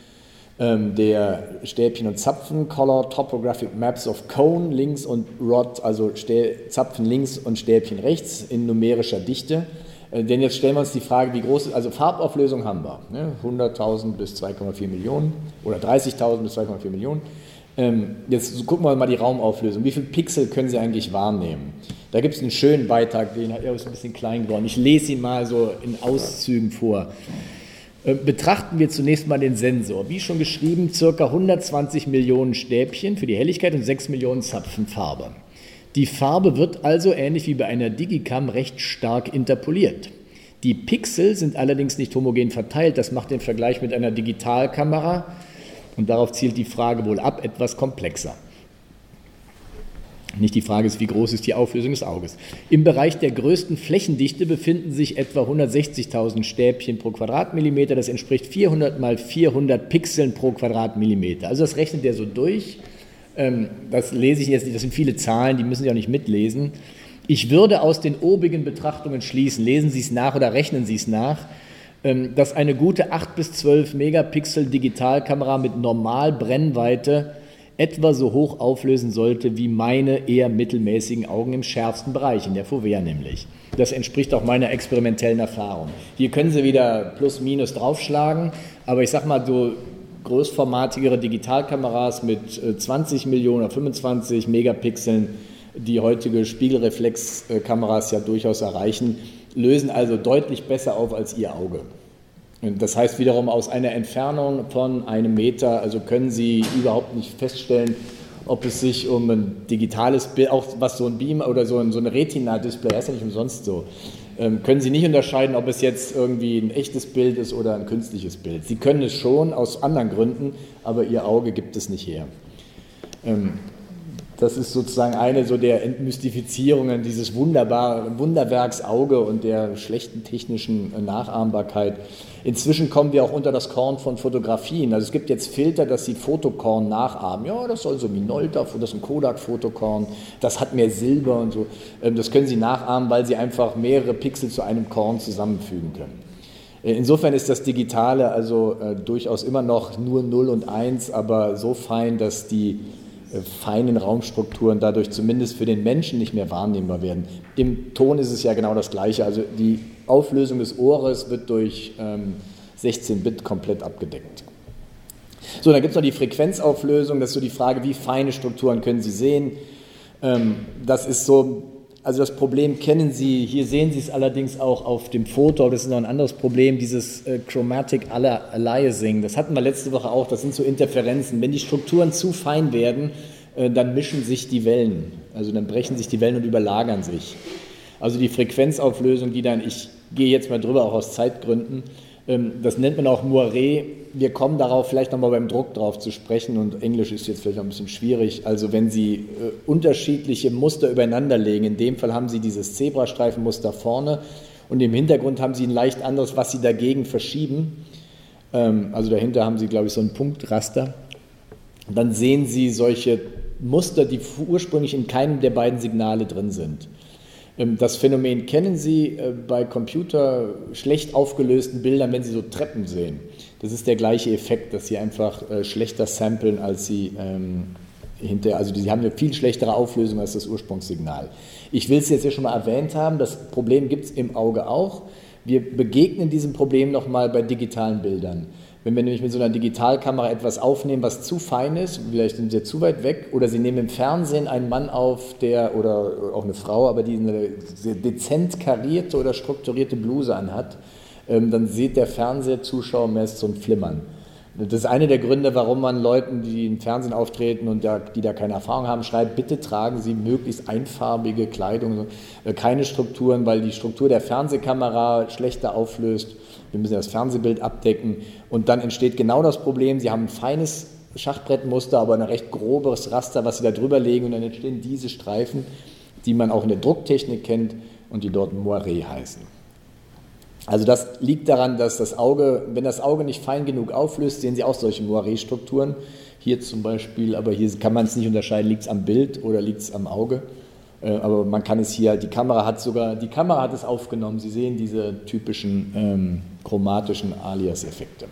der Stäbchen und Zapfen, Color Topographic Maps of Cone links und Rod, also Zapfen links und Stäbchen rechts in numerischer Dichte. Denn jetzt stellen wir uns die Frage, wie groß, also Farbauflösung haben wir, ne? 100.000 bis 2,4 Millionen oder 30.000 bis 2,4 Millionen. Jetzt gucken wir mal die Raumauflösung. Wie viele Pixel können Sie eigentlich wahrnehmen? Da gibt es einen schönen Beitrag, der ist ein bisschen klein geworden. Ich lese ihn mal so in Auszügen vor. Betrachten wir zunächst mal den Sensor. Wie schon geschrieben, ca. 120 Millionen Stäbchen für die Helligkeit und 6 Millionen Zapfen Farbe. Die Farbe wird also, ähnlich wie bei einer Digicam, recht stark interpoliert. Die Pixel sind allerdings nicht homogen verteilt. Das macht den Vergleich mit einer Digitalkamera, und darauf zielt die Frage wohl ab, etwas komplexer. Nicht die Frage ist, wie groß ist die Auflösung des Auges. Im Bereich der größten Flächendichte befinden sich etwa 160.000 Stäbchen pro Quadratmillimeter. Das entspricht 400 mal 400 Pixeln pro Quadratmillimeter. Also das rechnet der so durch. Das lese ich jetzt nicht, das sind viele Zahlen, die müssen Sie auch nicht mitlesen. Ich würde aus den obigen Betrachtungen schließen, lesen Sie es nach oder rechnen Sie es nach, dass eine gute 8 bis 12 Megapixel Digitalkamera mit Normalbrennweite etwa so hoch auflösen sollte wie meine eher mittelmäßigen Augen im schärfsten Bereich, in der Fovea nämlich. Das entspricht auch meiner experimentellen Erfahrung. Hier können Sie wieder plus minus draufschlagen, aber ich sag mal so großformatigere Digitalkameras mit 20 Millionen oder 25 Megapixeln, die heutige Spiegelreflexkameras ja durchaus erreichen, lösen also deutlich besser auf als Ihr Auge. Das heißt wiederum, aus einer Entfernung von einem Meter, also können Sie überhaupt nicht feststellen, ob es sich um ein digitales Bild, auch was so ein Beam oder so ein Retina-Display, ist ja nicht umsonst so, können Sie nicht unterscheiden, ob es jetzt irgendwie ein echtes Bild ist oder ein künstliches Bild. Sie können es schon aus anderen Gründen, aber Ihr Auge gibt es nicht her. Das ist sozusagen eine so der Entmystifizierungen dieses Wunderwerks Auge und der schlechten technischen Nachahmbarkeit. Inzwischen kommen wir auch unter das Korn von Fotografien. Also es gibt jetzt Filter, dass sie Fotokorn nachahmen. Ja, das soll so Minolta, das ist ein Kodak-Fotokorn, das hat mehr Silber und so. Das können Sie nachahmen, weil Sie einfach mehrere Pixel zu einem Korn zusammenfügen können. Insofern ist das Digitale also durchaus immer noch nur 0 und 1, aber so fein, dass die feinen Raumstrukturen dadurch zumindest für den Menschen nicht mehr wahrnehmbar werden. Im Ton ist es ja genau das Gleiche. Also die Auflösung des Ohres wird durch 16-Bit komplett abgedeckt. So, dann gibt es noch die Frequenzauflösung. Das ist so die Frage, wie feine Strukturen können Sie sehen. Das ist so, also das Problem kennen Sie. Hier sehen Sie es allerdings auch auf dem Foto. Das ist noch ein anderes Problem, dieses Chromatic Aliasing. Das hatten wir letzte Woche auch. Das sind so Interferenzen. Wenn die Strukturen zu fein werden, dann mischen sich die Wellen. Also dann brechen sich die Wellen und überlagern sich. Also die Frequenzauflösung, die dann, ich gehe jetzt mal drüber, auch aus Zeitgründen, das nennt man auch Moiré. Wir kommen darauf vielleicht nochmal beim Druck drauf zu sprechen, und Englisch ist jetzt vielleicht auch ein bisschen schwierig. Also wenn Sie unterschiedliche Muster übereinander legen, in dem Fall haben Sie dieses Zebrastreifenmuster vorne und im Hintergrund haben Sie ein leicht anderes, was Sie dagegen verschieben. Also dahinter haben Sie, glaube ich, so ein Punktraster. Und dann sehen Sie solche Muster, die ursprünglich in keinem der beiden Signale drin sind. Das Phänomen kennen Sie bei Computer schlecht aufgelösten Bildern, wenn Sie so Treppen sehen. Das ist der gleiche Effekt, dass Sie einfach schlechter samplen, als Sie hinterher, also Sie haben eine viel schlechtere Auflösung als das Ursprungssignal. Ich will es jetzt hier schon mal erwähnt haben, das Problem gibt es im Auge auch. Wir begegnen diesem Problem nochmal bei digitalen Bildern. Wenn wir nämlich mit so einer Digitalkamera etwas aufnehmen, was zu fein ist, vielleicht sind Sie zu weit weg, oder Sie nehmen im Fernsehen einen Mann auf, oder auch eine Frau, aber die eine sehr dezent karierte oder strukturierte Bluse anhat, dann sieht der Fernsehzuschauer meist so ein Flimmern. Das ist einer der Gründe, warum man Leuten, die im Fernsehen auftreten und die da keine Erfahrung haben, schreibt, bitte tragen Sie möglichst einfarbige Kleidung, keine Strukturen, weil die Struktur der Fernsehkamera schlechter auflöst. Wir müssen das Fernsehbild abdecken und dann entsteht genau das Problem, Sie haben ein feines Schachbrettmuster, aber ein recht grobes Raster, was Sie da drüber legen und dann entstehen diese Streifen, die man auch in der Drucktechnik kennt und die dort Moiré heißen. Also das liegt daran, dass das Auge, wenn das Auge nicht fein genug auflöst, sehen Sie auch solche Moiré-Strukturen. Hier zum Beispiel, aber hier kann man es nicht unterscheiden, liegt es am Bild oder liegt es am Auge. Aber man kann es hier, die Kamera hat es aufgenommen. Sie sehen diese typischen chromatischen Alias-Effekte.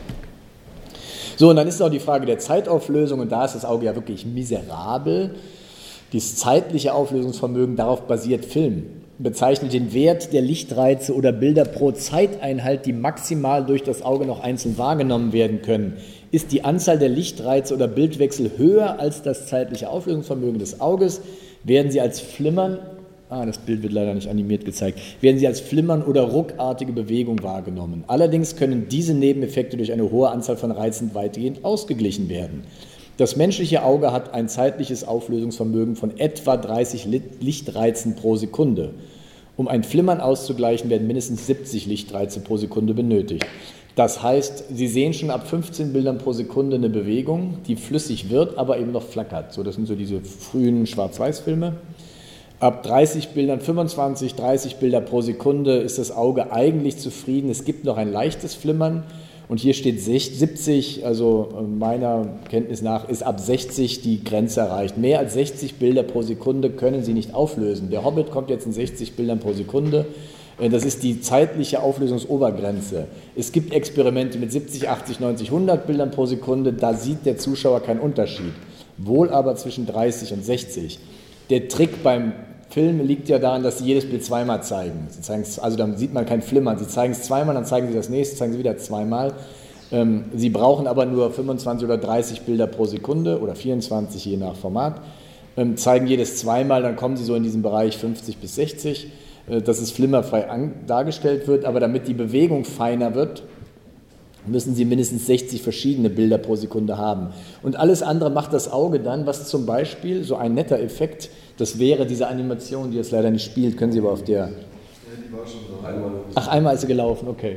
So, und dann ist auch die Frage der Zeitauflösung und da ist das Auge ja wirklich miserabel. Das zeitliche Auflösungsvermögen, darauf basiert Film, bezeichnet den Wert der Lichtreize oder Bilder pro Zeiteinheit, die maximal durch das Auge noch einzeln wahrgenommen werden können. Ist die Anzahl der Lichtreize oder Bildwechsel höher als das zeitliche Auflösungsvermögen des Auges, werden sie als Flimmern, das Bild wird leider nicht animiert gezeigt, werden sie als Flimmern oder ruckartige Bewegung wahrgenommen. Allerdings können diese Nebeneffekte durch eine hohe Anzahl von Reizen weitgehend ausgeglichen werden. Das menschliche Auge hat ein zeitliches Auflösungsvermögen von etwa 30 Lichtreizen pro Sekunde. Um ein Flimmern auszugleichen, werden mindestens 70 Lichtreize pro Sekunde benötigt. Das heißt, Sie sehen schon ab 15 Bildern pro Sekunde eine Bewegung, die flüssig wird, aber eben noch flackert. So, das sind so diese frühen Schwarz-Weiß-Filme. Ab 30 Bildern, 25, 30 Bilder pro Sekunde ist das Auge eigentlich zufrieden. Es gibt noch ein leichtes Flimmern. Und hier steht 70, also meiner Kenntnis nach ist ab 60 die Grenze erreicht. Mehr als 60 Bilder pro Sekunde können Sie nicht auflösen. Der Hobbit kommt jetzt in 60 Bildern pro Sekunde. Das ist die zeitliche Auflösungsobergrenze. Es gibt Experimente mit 70, 80, 90, 100 Bildern pro Sekunde. Da sieht der Zuschauer keinen Unterschied. Wohl aber zwischen 30 und 60. Der Trick beim Film liegt ja daran, dass Sie jedes Bild zweimal zeigen. Sie zeigen es, also dann sieht man kein Flimmern. Sie zeigen es zweimal, dann zeigen Sie das nächste, zeigen Sie wieder zweimal. Sie brauchen aber nur 25 oder 30 Bilder pro Sekunde oder 24 je nach Format. Zeigen jedes zweimal, dann kommen Sie so in diesen Bereich 50 bis 60, dass es flimmerfrei dargestellt wird. Aber damit die Bewegung feiner wird, müssen Sie mindestens 60 verschiedene Bilder pro Sekunde haben. Und alles andere macht das Auge dann, was zum Beispiel, so ein netter Effekt, das wäre diese Animation, die jetzt leider nicht spielt, können Sie aber auf der... Ja, die war schon so einmal. Ach, einmal ist sie gelaufen, okay.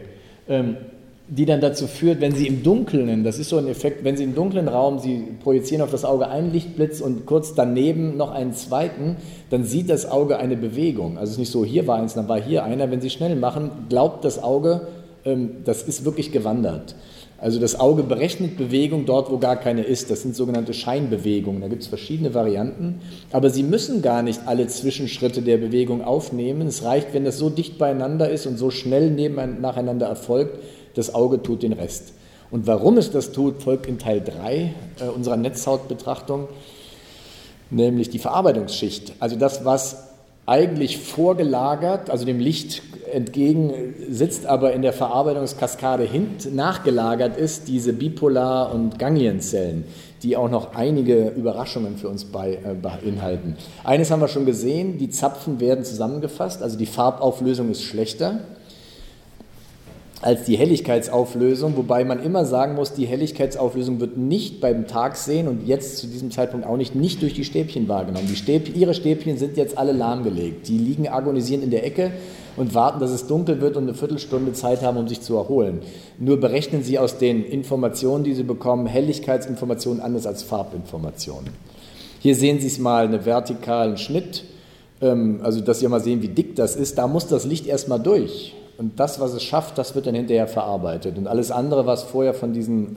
Die dann dazu führt, wenn Sie im Dunkeln, das ist so ein Effekt, wenn Sie im dunklen Raum, Sie projizieren auf das Auge einen Lichtblitz und kurz daneben noch einen zweiten, dann sieht das Auge eine Bewegung. Also es ist nicht so, hier war eins, dann war hier einer. Wenn Sie schnell machen, glaubt das Auge, das ist wirklich gewandert. Also das Auge berechnet Bewegung dort, wo gar keine ist. Das sind sogenannte Scheinbewegungen. Da gibt es verschiedene Varianten. Aber Sie müssen gar nicht alle Zwischenschritte der Bewegung aufnehmen. Es reicht, wenn das so dicht beieinander ist und so schnell nacheinander erfolgt, das Auge tut den Rest. Und warum es das tut, folgt in Teil 3 unserer Netzhautbetrachtung, nämlich die Verarbeitungsschicht. Also das, was eigentlich vorgelagert, also dem Licht entgegen sitzt, aber in der Verarbeitungskaskade nachgelagert ist, diese Bipolar- und Ganglienzellen, die auch noch einige Überraschungen für uns beinhalten. Eines haben wir schon gesehen, die Zapfen werden zusammengefasst, also die Farbauflösung ist schlechter als die Helligkeitsauflösung, wobei man immer sagen muss, die Helligkeitsauflösung wird nicht beim Tagsehen und jetzt zu diesem Zeitpunkt auch nicht durch die Stäbchen wahrgenommen. Ihre Stäbchen sind jetzt alle lahmgelegt. Die liegen agonisierend in der Ecke und warten, dass es dunkel wird und eine Viertelstunde Zeit haben, um sich zu erholen. Nur berechnen Sie aus den Informationen, die Sie bekommen, Helligkeitsinformationen anders als Farbinformationen. Hier sehen Sie es mal, einen vertikalen Schnitt, also dass Sie mal sehen, wie dick das ist. Da muss das Licht erstmal durch. Und das, was es schafft, das wird dann hinterher verarbeitet. Und alles andere, was vorher von diesen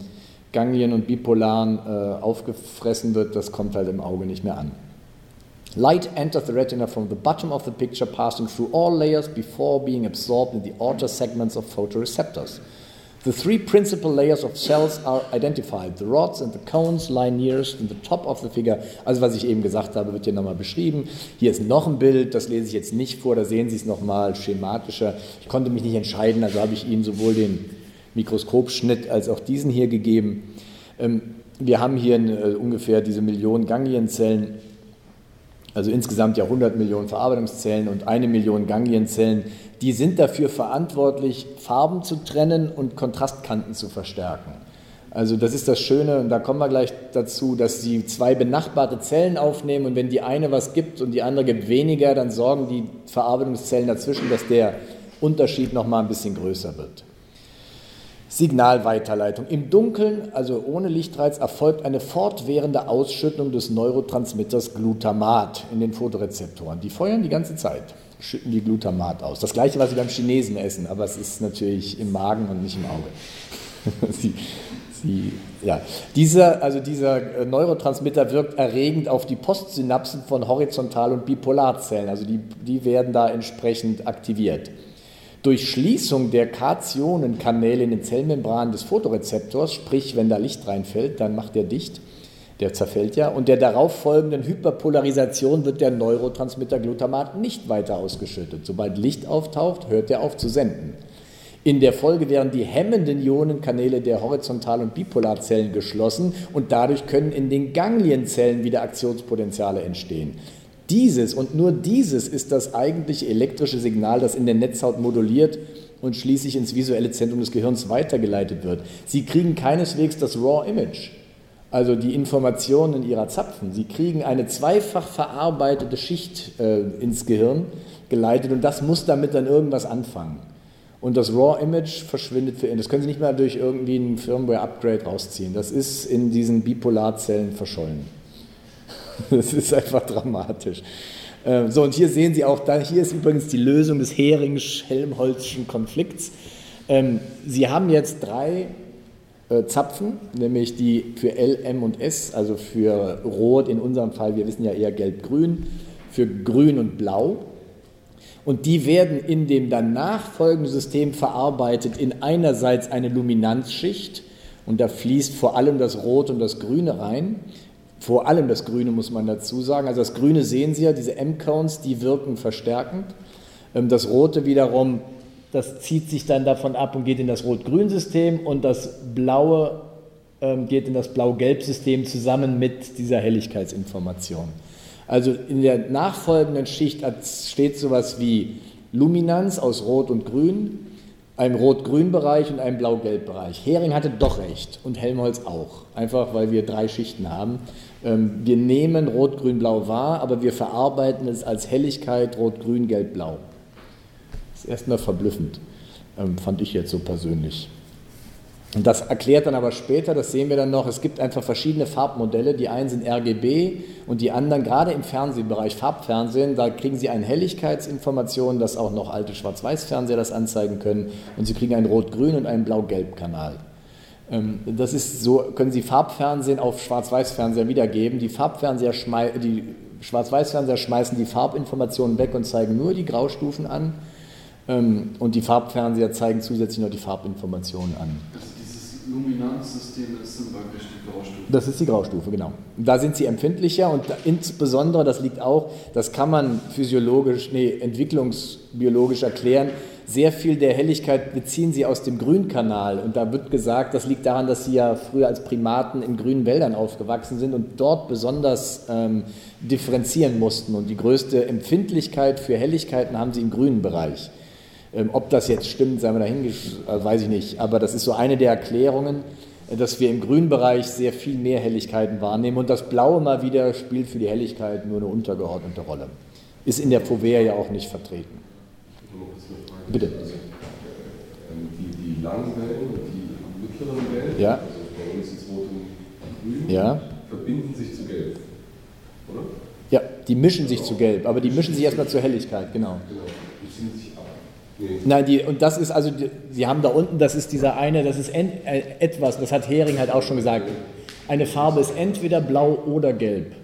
Ganglien und Bipolaren aufgefressen wird, das kommt halt im Auge nicht mehr an. Light enters the retina from the bottom of the picture, passing through all layers before being absorbed in the outer segments of photoreceptors. The three principal layers of cells are identified. The rods and the cones lie nearest in the top of the figure. Also was ich eben gesagt habe, wird hier nochmal beschrieben. Hier ist noch ein Bild, das lese ich jetzt nicht vor, da sehen Sie es nochmal schematischer. Ich konnte mich nicht entscheiden, also habe ich Ihnen sowohl den Mikroskopschnitt als auch diesen hier gegeben. Wir haben hier ungefähr diese Millionen Ganglienzellen, also insgesamt ja 100 Millionen Verarbeitungszellen und 1 Million Ganglienzellen, die sind dafür verantwortlich, Farben zu trennen und Kontrastkanten zu verstärken. Also das ist das Schöne, und da kommen wir gleich dazu, dass sie zwei benachbarte Zellen aufnehmen und wenn die eine was gibt und die andere gibt weniger, dann sorgen die Verarbeitungszellen dazwischen, dass der Unterschied noch mal ein bisschen größer wird. Signalweiterleitung. Im Dunkeln, also ohne Lichtreiz, erfolgt eine fortwährende Ausschüttung des Neurotransmitters Glutamat in den Photorezeptoren. Die feuern die ganze Zeit, schütten die Glutamat aus. Das gleiche, was sie beim Chinesen essen, aber es ist natürlich im Magen und nicht im Auge. Dieser Neurotransmitter wirkt erregend auf die Postsynapsen von Horizontal- und Bipolarzellen, also die werden da entsprechend aktiviert. Durch Schließung der Kationenkanäle in den Zellmembranen des Photorezeptors, sprich, wenn da Licht reinfällt, dann macht der dicht, der zerfällt ja, und der darauf folgenden Hyperpolarisation wird der Neurotransmitter Glutamat nicht weiter ausgeschüttet. Sobald Licht auftaucht, hört er auf zu senden. In der Folge werden die hemmenden Ionenkanäle der Horizontal- und Bipolarzellen geschlossen und dadurch können in den Ganglienzellen wieder Aktionspotenziale entstehen. Dieses und nur dieses ist das eigentliche elektrische Signal, das in der Netzhaut moduliert und schließlich ins visuelle Zentrum des Gehirns weitergeleitet wird. Sie kriegen keineswegs das Raw Image, also die Informationen in ihrer Zapfen. Sie kriegen eine zweifach verarbeitete Schicht ins Gehirn geleitet und das muss damit dann irgendwas anfangen. Und das Raw Image verschwindet für ihn. Das können Sie nicht mehr durch irgendwie ein Firmware-Upgrade rausziehen. Das ist in diesen Bipolarzellen verschollen. Das ist einfach dramatisch. So, und hier sehen Sie auch, hier ist übrigens die Lösung des Hering-Helmholtzschen Konflikts. Sie haben jetzt 3 Zapfen, nämlich die für L, M und S, also für Rot in unserem Fall, wir wissen ja eher Gelb-Grün, für Grün und Blau. Und die werden in dem danach folgenden System verarbeitet in einerseits eine Luminanzschicht, und da fließt vor allem das Rot und das Grüne rein. Vor allem das Grüne muss man dazu sagen. Also das Grüne sehen Sie ja, diese M-Cones, die wirken verstärkend. Das Rote wiederum, das zieht sich dann davon ab und geht in das Rot-Grün-System und das Blaue geht in das Blau-Gelb-System zusammen mit dieser Helligkeitsinformation. Also in der nachfolgenden Schicht steht sowas wie Luminanz aus Rot und Grün, einem Rot-Grün-Bereich und einem Blau-Gelb-Bereich. Hering hatte doch recht und Helmholtz auch, einfach weil wir 3 Schichten haben. Wir nehmen Rot-Grün-Blau wahr, aber wir verarbeiten es als Helligkeit Rot-Grün, Gelb-Blau. Das ist erstmal verblüffend, fand ich jetzt so persönlich. Und das erklärt dann aber später, das sehen wir dann noch, es gibt einfach verschiedene Farbmodelle, die einen sind RGB und die anderen, gerade im Fernsehbereich, Farbfernsehen, da kriegen Sie eine Helligkeitsinformation, dass auch noch alte Schwarz-Weiß-Fernseher das anzeigen können und Sie kriegen einen Rot-Grün- und einen Blau-Gelb-Kanal. Das ist so, können Sie Farbfernsehen auf Schwarz-Weiß-Fernseher wiedergeben. Die Schwarz-Weiß-Fernseher schmeißen die Farbinformationen weg und zeigen nur die Graustufen an und die Farbfernseher zeigen zusätzlich noch die Farbinformationen an. Luminanzsystem ist dann praktisch die Graustufe. Das ist die Graustufe, genau. Da sind sie empfindlicher und insbesondere, das liegt auch, das kann man entwicklungsbiologisch erklären, sehr viel der Helligkeit beziehen sie aus dem Grünkanal und da wird gesagt, das liegt daran, dass sie ja früher als Primaten in grünen Wäldern aufgewachsen sind und dort besonders differenzieren mussten und die größte Empfindlichkeit für Helligkeiten haben sie im grünen Bereich. Ob das jetzt stimmt, sei mal weiß ich nicht, aber das ist so eine der Erklärungen, dass wir im grünen Bereich sehr viel mehr Helligkeiten wahrnehmen und das Blaue mal wieder spielt für die Helligkeit nur eine untergeordnete Rolle. Ist in der Fovea ja auch nicht vertreten. Bitte. Also, die langen Wellen und die mittleren Wellen, ja. Also bei uns ist Rot und Grün, ja. verbinden sich zu Gelb, oder? Ja, die mischen sich zu Gelb, aber die mischen sich erstmal zur Helligkeit, genau. Genau, die ziehen sich ab. Nee. Nein, und das ist also, Sie haben da unten, das ist dieser eine, das ist etwas, das hat Hering halt auch schon gesagt, eine Farbe ist entweder blau oder gelb.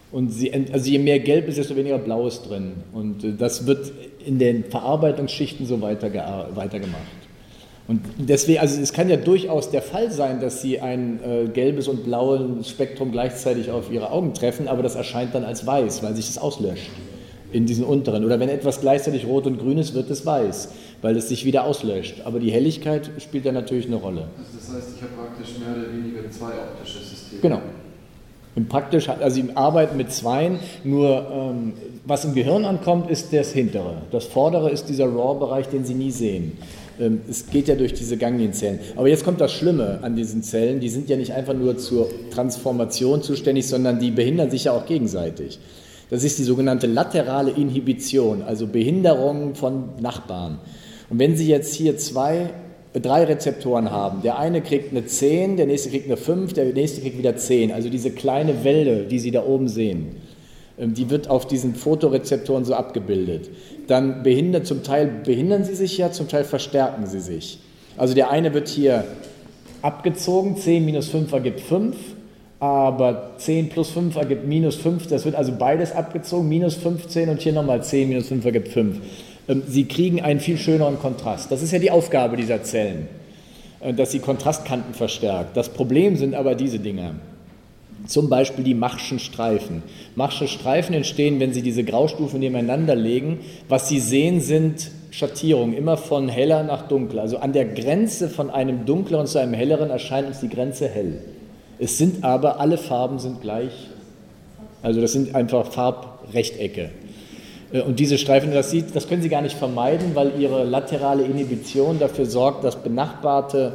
Und also je mehr Gelb ist, desto weniger Blau ist drin. Und das wird in den Verarbeitungsschichten so weitergemacht. Und deswegen, also es kann ja durchaus der Fall sein, dass Sie ein gelbes und blaues Spektrum gleichzeitig auf Ihre Augen treffen, aber das erscheint dann als weiß, weil sich das auslöscht in diesen unteren. Oder wenn etwas gleichzeitig rot und grün ist, wird es weiß, weil es sich wieder auslöscht. Aber die Helligkeit spielt da natürlich eine Rolle. Also das heißt, ich habe praktisch mehr oder weniger zwei optische Systeme. Genau. Praktisch, also im Arbeiten mit Zweien, nur was im Gehirn ankommt, ist das Hintere. Das Vordere ist dieser RAW-Bereich, den Sie nie sehen. Es geht ja durch diese Ganglienzellen. Aber jetzt kommt das Schlimme an diesen Zellen, die sind ja nicht einfach nur zur Transformation zuständig, sondern die behindern sich ja auch gegenseitig. Das ist die sogenannte laterale Inhibition, also Behinderung von Nachbarn. Und wenn Sie jetzt hier 3 Rezeptoren haben, der eine kriegt eine 10, der nächste kriegt eine 5, der nächste kriegt wieder 10, also diese kleine Welle, die Sie da oben sehen, die wird auf diesen Photorezeptoren so abgebildet. Dann zum Teil behindern sie sich ja, zum Teil verstärken sie sich. Also der eine wird hier abgezogen, 10 minus 5 ergibt 5, aber 10 plus 5 ergibt minus 5, das wird also beides abgezogen, minus 15 und hier nochmal 10 minus 5 ergibt 5. Sie kriegen einen viel schöneren Kontrast. Das ist ja die Aufgabe dieser Zellen, dass sie Kontrastkanten verstärkt. Das Problem sind aber diese Dinger. Zum Beispiel die Machschen Streifen. Machsche Streifen entstehen, wenn Sie diese Graustufen nebeneinander legen. Was Sie sehen, sind Schattierungen, immer von heller nach dunkler. Also an der Grenze von einem dunkleren zu einem helleren erscheint uns die Grenze hell. Es sind aber, alle Farben sind gleich. Also das sind einfach Farbrechtecke. Und diese Streifen, das können Sie gar nicht vermeiden, weil Ihre laterale Inhibition dafür sorgt, dass benachbarte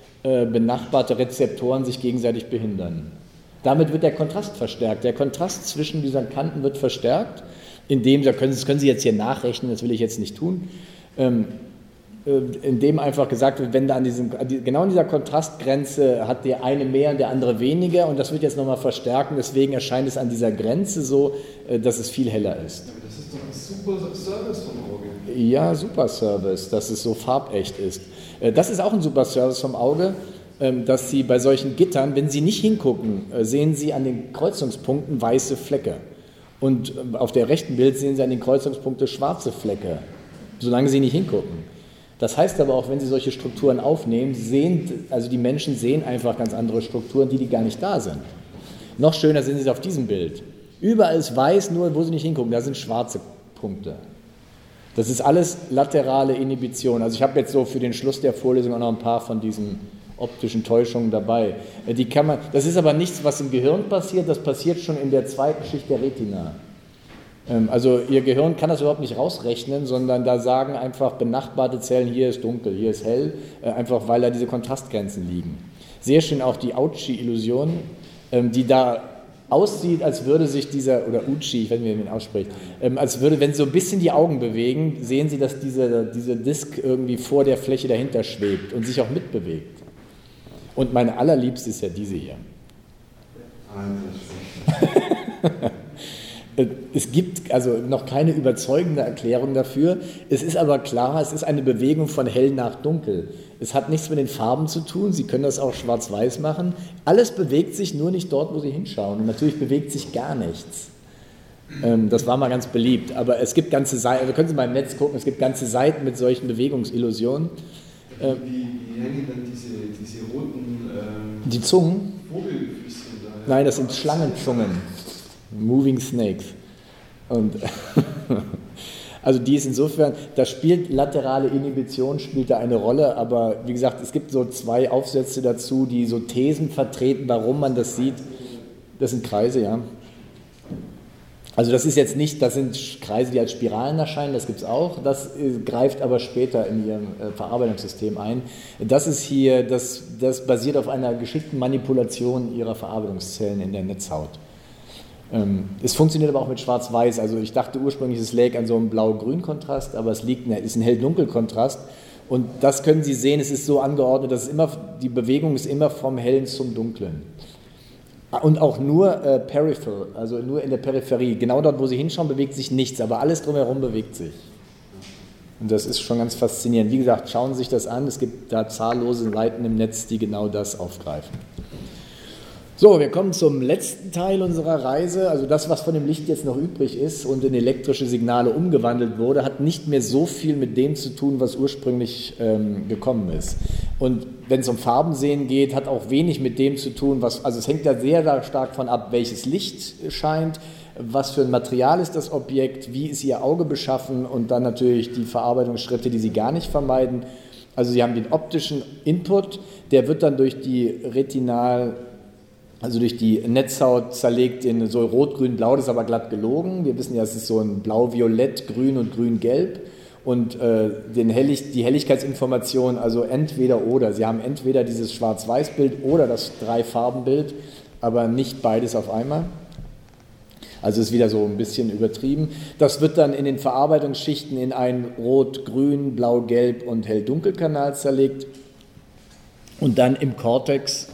Rezeptoren sich gegenseitig behindern. Damit wird der Kontrast verstärkt. Der Kontrast zwischen diesen Kanten wird verstärkt, indem, das können Sie jetzt hier nachrechnen, das will ich jetzt nicht tun, indem einfach gesagt wird, wenn da genau an dieser Kontrastgrenze hat der eine mehr und der andere weniger, und das wird jetzt nochmal verstärken, deswegen erscheint es an dieser Grenze so, dass es viel heller ist. Aber das ist doch ein super Service vom Auge. Ja, super Service, dass es so farbecht ist. Das ist auch ein super Service vom Auge, dass Sie bei solchen Gittern, wenn Sie nicht hingucken, sehen Sie an den Kreuzungspunkten weiße Flecke. Und auf der rechten Bild sehen Sie an den Kreuzungspunkten schwarze Flecke, solange Sie nicht hingucken. Das heißt aber auch, wenn Sie solche Strukturen aufnehmen, also die Menschen sehen einfach ganz andere Strukturen, die gar nicht da sind. Noch schöner sehen Sie es auf diesem Bild. Überall ist weiß, nur wo Sie nicht hingucken, da sind schwarze Punkte. Das ist alles laterale Inhibition. Also ich habe jetzt so für den Schluss der Vorlesung auch noch ein paar von diesen optischen Täuschungen dabei. Das ist aber nichts, was im Gehirn passiert, das passiert schon in der zweiten Schicht der Retina. Also Ihr Gehirn kann das überhaupt nicht rausrechnen, sondern da sagen einfach benachbarte Zellen, hier ist dunkel, hier ist hell, einfach weil da diese Kontrastgrenzen liegen. Sehr schön auch die Auchi-Illusion, die da aussieht, als würde sich oder Uchi, ich weiß nicht, wie man ihn ausspricht, als würde, wenn Sie so ein bisschen die Augen bewegen, sehen Sie, dass diese Disk irgendwie vor der Fläche dahinter schwebt und sich auch mitbewegt. Und meine allerliebste ist ja diese hier. Es gibt also noch keine überzeugende Erklärung dafür. Es ist aber klar, es ist eine Bewegung von hell nach dunkel. Es hat nichts mit den Farben zu tun. Sie können das auch schwarz-weiß machen. Alles bewegt sich, nur nicht dort, wo Sie hinschauen. Und natürlich bewegt sich gar nichts. Das war mal ganz beliebt. Aber es gibt ganze Seiten, also können Sie mal im Netz gucken, es gibt ganze Seiten mit solchen Bewegungsillusionen. Wie hängen dann diese roten die Zungen? Vogelfüßchen da? Nein, das sind Schlangenzungen. Moving Snakes. Und also die ist insofern, da spielt laterale Inhibition spielt da eine Rolle, aber wie gesagt, es gibt so 2 Aufsätze dazu, die so Thesen vertreten, warum man das sieht. Das sind Kreise, ja. Also das ist jetzt nicht, das sind Kreise, die als Spiralen erscheinen, das gibt es auch, das greift aber später in Ihrem Verarbeitungssystem ein. Das ist hier, das basiert auf einer geschickten Manipulation Ihrer Verarbeitungszellen in der Netzhaut. Es funktioniert aber auch mit Schwarz-Weiß, also ich dachte ursprünglich, es läge an so einem Blau-Grün-Kontrast, aber es ist ein Hell-Dunkel-Kontrast und das können Sie sehen, es ist so angeordnet, dass die Bewegung ist immer vom Hellen zum Dunklen. Und auch nur peripheral, also nur in der Peripherie. Genau dort, wo Sie hinschauen, bewegt sich nichts, aber alles drumherum bewegt sich. Und das ist schon ganz faszinierend. Wie gesagt, schauen Sie sich das an. Es gibt da zahllose Seiten im Netz, die genau das aufgreifen. So, wir kommen zum letzten Teil unserer Reise. Also das, was von dem Licht jetzt noch übrig ist und in elektrische Signale umgewandelt wurde, hat nicht mehr so viel mit dem zu tun, was ursprünglich gekommen ist. Und wenn es um Farbensehen geht, hat auch wenig mit dem zu tun, also es hängt ja sehr stark von ab, welches Licht scheint, was für ein Material ist das Objekt, wie ist Ihr Auge beschaffen und dann natürlich die Verarbeitungsschritte, die Sie gar nicht vermeiden. Also Sie haben den optischen Input, der wird dann durch die durch die Netzhaut zerlegt in so rot, grün, blau, das ist aber glatt gelogen. Wir wissen ja, es ist so ein blau-violett, grün und grün-gelb. Und die Helligkeitsinformation, also entweder oder. Sie haben entweder dieses Schwarz-Weiß-Bild oder das Drei-Farben-Bild, aber nicht beides auf einmal. Also ist wieder so ein bisschen übertrieben. Das wird dann in den Verarbeitungsschichten in einen Rot-, Grün-, Blau-, Gelb- und Hell-Dunkel-Kanal zerlegt und dann im Cortex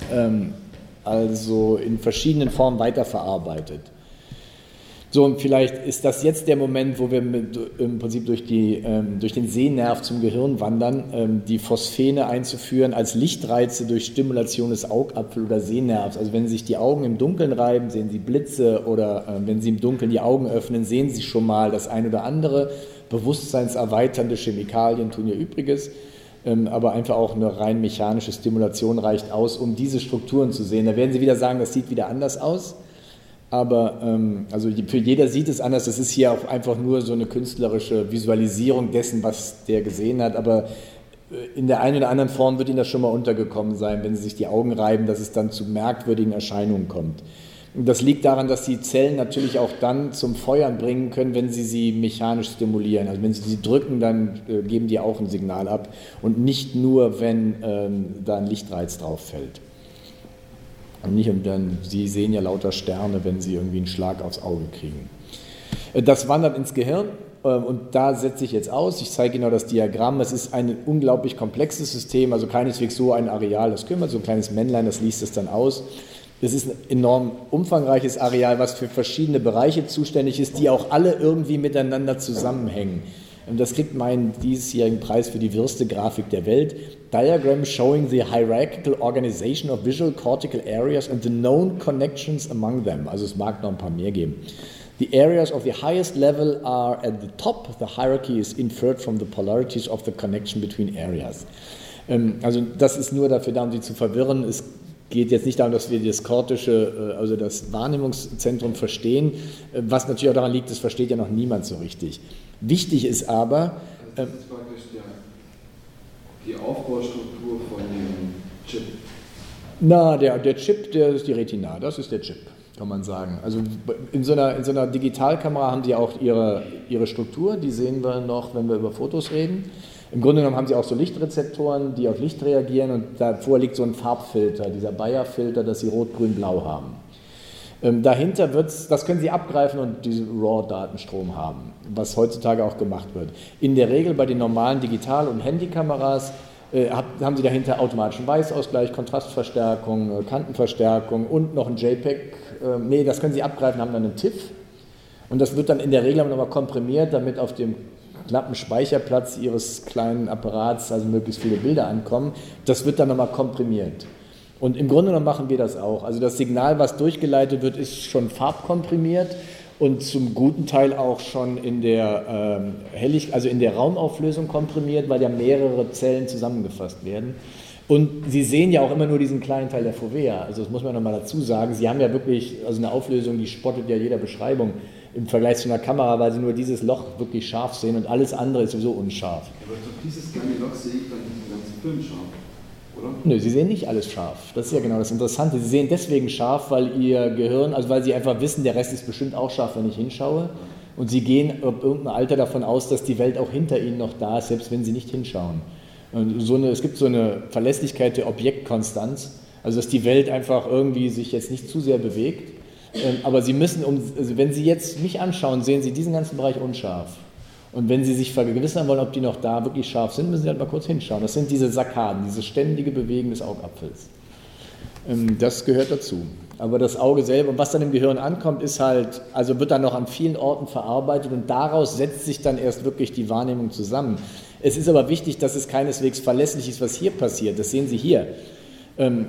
also in verschiedenen Formen weiterverarbeitet. So, und vielleicht ist das jetzt der Moment, wo wir im Prinzip durch den Sehnerv zum Gehirn wandern, die Phosphene einzuführen als Lichtreize durch Stimulation des Augapfel- oder Sehnervs. Also wenn Sie sich die Augen im Dunkeln reiben, sehen Sie Blitze oder wenn Sie im Dunkeln die Augen öffnen, sehen Sie schon mal das ein oder andere. Bewusstseinserweiternde Chemikalien tun ihr Übriges. Aber einfach auch eine rein mechanische Stimulation reicht aus, um diese Strukturen zu sehen. Da werden Sie wieder sagen, das sieht wieder anders aus, aber also für jeder sieht es anders. Das ist hier auch einfach nur so eine künstlerische Visualisierung dessen, was der gesehen hat, aber in der einen oder anderen Form wird Ihnen das schon mal untergekommen sein, wenn Sie sich die Augen reiben, dass es dann zu merkwürdigen Erscheinungen kommt. Das liegt daran, dass die Zellen natürlich auch dann zum Feuern bringen können, wenn sie mechanisch stimulieren. Also wenn Sie sie drücken, dann geben die auch ein Signal ab und nicht nur, wenn da ein Lichtreiz drauf fällt. Und dann, Sie sehen ja lauter Sterne, wenn Sie irgendwie einen Schlag aufs Auge kriegen. Das wandert ins Gehirn und da setze ich jetzt aus. Ich zeige Ihnen noch das Diagramm. Es ist ein unglaublich komplexes System, also keineswegs so ein Areal, das kümmert, so ein kleines Männlein, das liest es dann aus. Das ist ein enorm umfangreiches Areal, was für verschiedene Bereiche zuständig ist, die auch alle irgendwie miteinander zusammenhängen. Und das kriegt meinen diesjährigen Preis für die wirste Grafik der Welt. Diagram showing the hierarchical organization of visual cortical areas and the known connections among them. Also es mag noch ein paar mehr geben. The areas of the highest level are at the top. The hierarchy is inferred from the polarities of the connection between areas. Also das ist nur dafür da, um Sie zu verwirren. Es geht jetzt nicht darum, dass wir das kortische, also das Wahrnehmungszentrum verstehen. Was natürlich auch daran liegt, das versteht ja noch niemand so richtig. Wichtig ist aber... Das ist praktisch die Aufbaustruktur von dem Chip. Na, der Chip, der ist die Retina, das ist der Chip, kann man sagen. Also in so einer Digitalkamera haben Sie auch ihre Struktur, die sehen wir noch, wenn wir über Fotos reden. Im Grunde genommen haben Sie auch so Lichtrezeptoren, die auf Licht reagieren und davor liegt so ein Farbfilter, dieser Bayer-Filter, dass Sie rot, grün, blau haben. Dahinter das können Sie abgreifen und diesen RAW-Datenstrom haben, was heutzutage auch gemacht wird. In der Regel bei den normalen Digital- und Handykameras haben Sie dahinter automatischen Weißausgleich, Kontrastverstärkung, Kantenverstärkung und noch ein JPEG. Das können Sie abgreifen, haben dann einen TIFF und das wird dann in der Regel aber nochmal komprimiert, damit auf dem knappen Speicherplatz Ihres kleinen Apparats also möglichst viele Bilder ankommen. Das wird dann nochmal komprimiert. Und im Grunde genommen machen wir das auch. Also das Signal, was durchgeleitet wird, ist schon farbkomprimiert und zum guten Teil auch schon in der in der Raumauflösung komprimiert, weil ja mehrere Zellen zusammengefasst werden. Und Sie sehen ja auch immer nur diesen kleinen Teil der Fovea. Also das muss man nochmal dazu sagen. Sie haben ja wirklich eine Auflösung, die spottet ja jeder Beschreibung im Vergleich zu einer Kamera, weil Sie nur dieses Loch wirklich scharf sehen und alles andere ist sowieso unscharf. Aber durch dieses kleine Loch sehe ich dann diesen ganzen Film scharf, oder? Nö, Sie sehen nicht alles scharf. Das ist ja genau das Interessante. Sie sehen deswegen scharf, weil Ihr Gehirn, also weil Sie einfach wissen, der Rest ist bestimmt auch scharf, wenn ich hinschaue. Und Sie gehen ab irgendeinem Alter davon aus, dass die Welt auch hinter Ihnen noch da ist, selbst wenn Sie nicht hinschauen. Und es gibt so eine Verlässlichkeit der Objektkonstanz, also dass die Welt einfach irgendwie sich jetzt nicht zu sehr bewegt. Aber Sie müssen, also wenn Sie jetzt mich anschauen, sehen Sie diesen ganzen Bereich unscharf. Und wenn Sie sich vergewissern wollen, ob die noch da wirklich scharf sind, müssen Sie halt mal kurz hinschauen. Das sind diese Sakkaden, dieses ständige Bewegen des Augapfels. Das gehört dazu. Aber das Auge selber, und was dann im Gehirn ankommt, ist halt, also wird dann noch an vielen Orten verarbeitet und daraus setzt sich dann erst wirklich die Wahrnehmung zusammen. Es ist aber wichtig, dass es keineswegs verlässlich ist, was hier passiert. Das sehen Sie hier.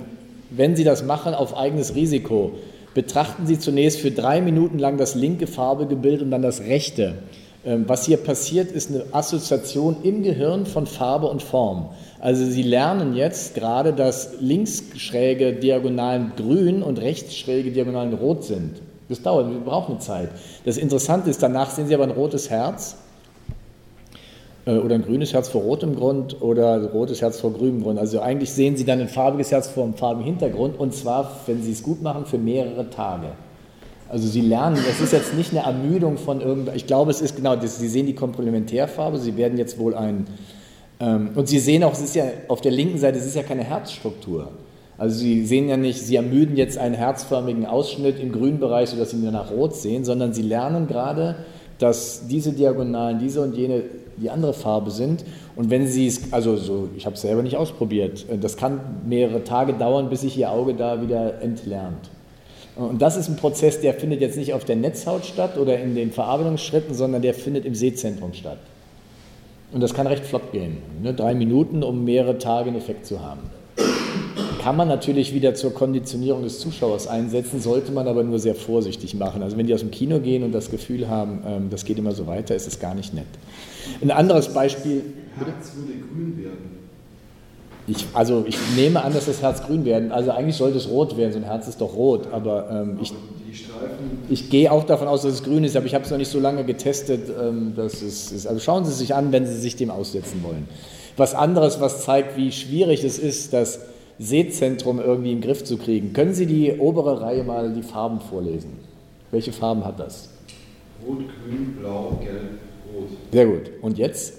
wenn Sie das machen auf eigenes Risiko, betrachten Sie zunächst für 3 Minuten lang das linke Farbegebild und dann das rechte. Was hier passiert, ist eine Assoziation im Gehirn von Farbe und Form. Also Sie lernen jetzt gerade, dass linksschräge Diagonalen grün und rechtsschräge Diagonalen rot sind. Das dauert, wir brauchen eine Zeit. Das Interessante ist, danach sehen Sie aber ein rotes Herz oder ein grünes Herz vor rotem Grund oder ein rotes Herz vor grünem Grund. Also eigentlich sehen Sie dann ein farbiges Herz vor einem farbigen Hintergrund und zwar, wenn Sie es gut machen, für mehrere Tage. Also Sie lernen, das ist jetzt nicht eine Ermüdung von irgendwas, ich glaube, es ist genau das, Sie sehen die Komplementärfarbe, Sie werden jetzt wohl und Sie sehen auch, es ist ja auf der linken Seite, es ist ja keine Herzstruktur. Also Sie sehen ja nicht, Sie ermüden jetzt einen herzförmigen Ausschnitt im grünen Bereich, sodass Sie nur nach rot sehen, sondern Sie lernen gerade, dass diese Diagonalen, diese und jene, die andere Farbe sind. Und wenn Sie es, also so, ich habe es selber nicht ausprobiert, das kann mehrere Tage dauern, bis sich Ihr Auge da wieder entlernt. Und das ist ein Prozess, der findet jetzt nicht auf der Netzhaut statt oder in den Verarbeitungsschritten, sondern der findet im Sehzentrum statt. Und das kann recht flott gehen, 3 Minuten, um mehrere Tage einen Effekt zu haben. Kann man natürlich wieder zur Konditionierung des Zuschauers einsetzen, sollte man aber nur sehr vorsichtig machen. Also wenn die aus dem Kino gehen und das Gefühl haben, das geht immer so weiter, ist es gar nicht nett. Ein anderes Beispiel... Herz würde grün werden. Ich nehme an, dass das Herz grün werden. Also eigentlich sollte es rot werden, so ein Herz ist doch rot. Aber ich gehe auch davon aus, dass es grün ist, aber ich habe es noch nicht so lange getestet, dass es ist. Also schauen Sie es sich an, wenn Sie sich dem aussetzen wollen. Was anderes, was zeigt, wie schwierig es ist, das Sehzentrum irgendwie im Griff zu kriegen. Können Sie die obere Reihe mal die Farben vorlesen? Welche Farben hat das? Rot, grün, blau, gelb, rot. Sehr gut. Und jetzt?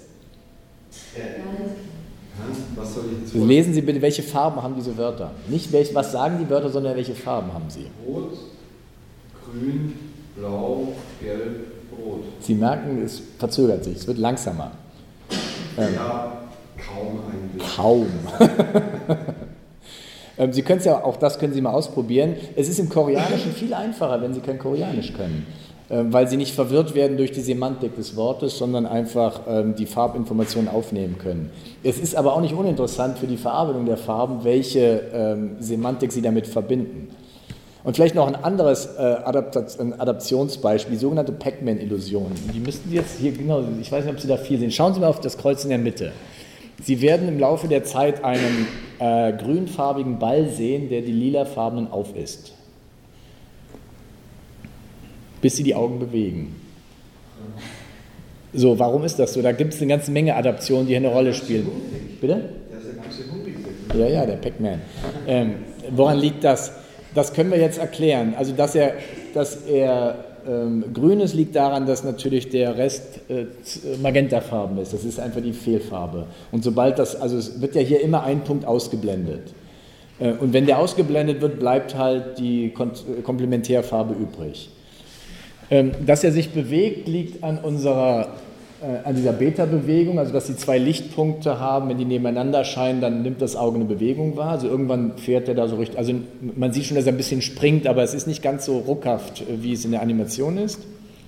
Was soll ich jetzt Lesen Sie bitte, welche Farben haben diese Wörter? Nicht was sagen die Wörter, sondern welche Farben haben sie? Rot, grün, blau, gelb, rot. Sie merken, es verzögert sich, es wird langsamer. Ja, kaum eigentlich. Kaum. Sie können es ja, auch das können Sie mal ausprobieren. Es ist im Koreanischen viel einfacher, wenn Sie kein Koreanisch können, weil Sie nicht verwirrt werden durch die Semantik des Wortes, sondern einfach die Farbinformationen aufnehmen können. Es ist aber auch nicht uninteressant für die Verarbeitung der Farben, welche Semantik Sie damit verbinden. Und vielleicht noch ein anderes Adaptionsbeispiel, die sogenannte Pac-Man-Illusion. Die müssten Sie jetzt hier, genau, ich weiß nicht, ob Sie da viel sehen. Schauen Sie mal auf das Kreuz in der Mitte. Sie werden im Laufe der Zeit einen grünfarbigen Ball sehen, der die lilafarbenen aufisst. Bis Sie die Augen bewegen. So, warum ist das so? Da gibt es eine ganze Menge Adaptionen, die hier eine Rolle spielen. Bitte? Der ist ja ganz schön hungrig. Ja, der Pac-Man. Woran liegt das? Das können wir jetzt erklären. Also, dass er grün ist, liegt daran, dass natürlich der Rest magentafarben ist. Das ist einfach die Fehlfarbe. Und sobald also es wird ja hier immer ein Punkt ausgeblendet. Und wenn der ausgeblendet wird, bleibt halt die Komplementärfarbe übrig. Dass er sich bewegt, liegt an dieser Beta-Bewegung, also dass Sie 2 Lichtpunkte haben, wenn die nebeneinander erscheinen, dann nimmt das Auge eine Bewegung wahr, also irgendwann fährt er da so richtig, also man sieht schon, dass er ein bisschen springt, aber es ist nicht ganz so ruckhaft, wie es in der Animation ist.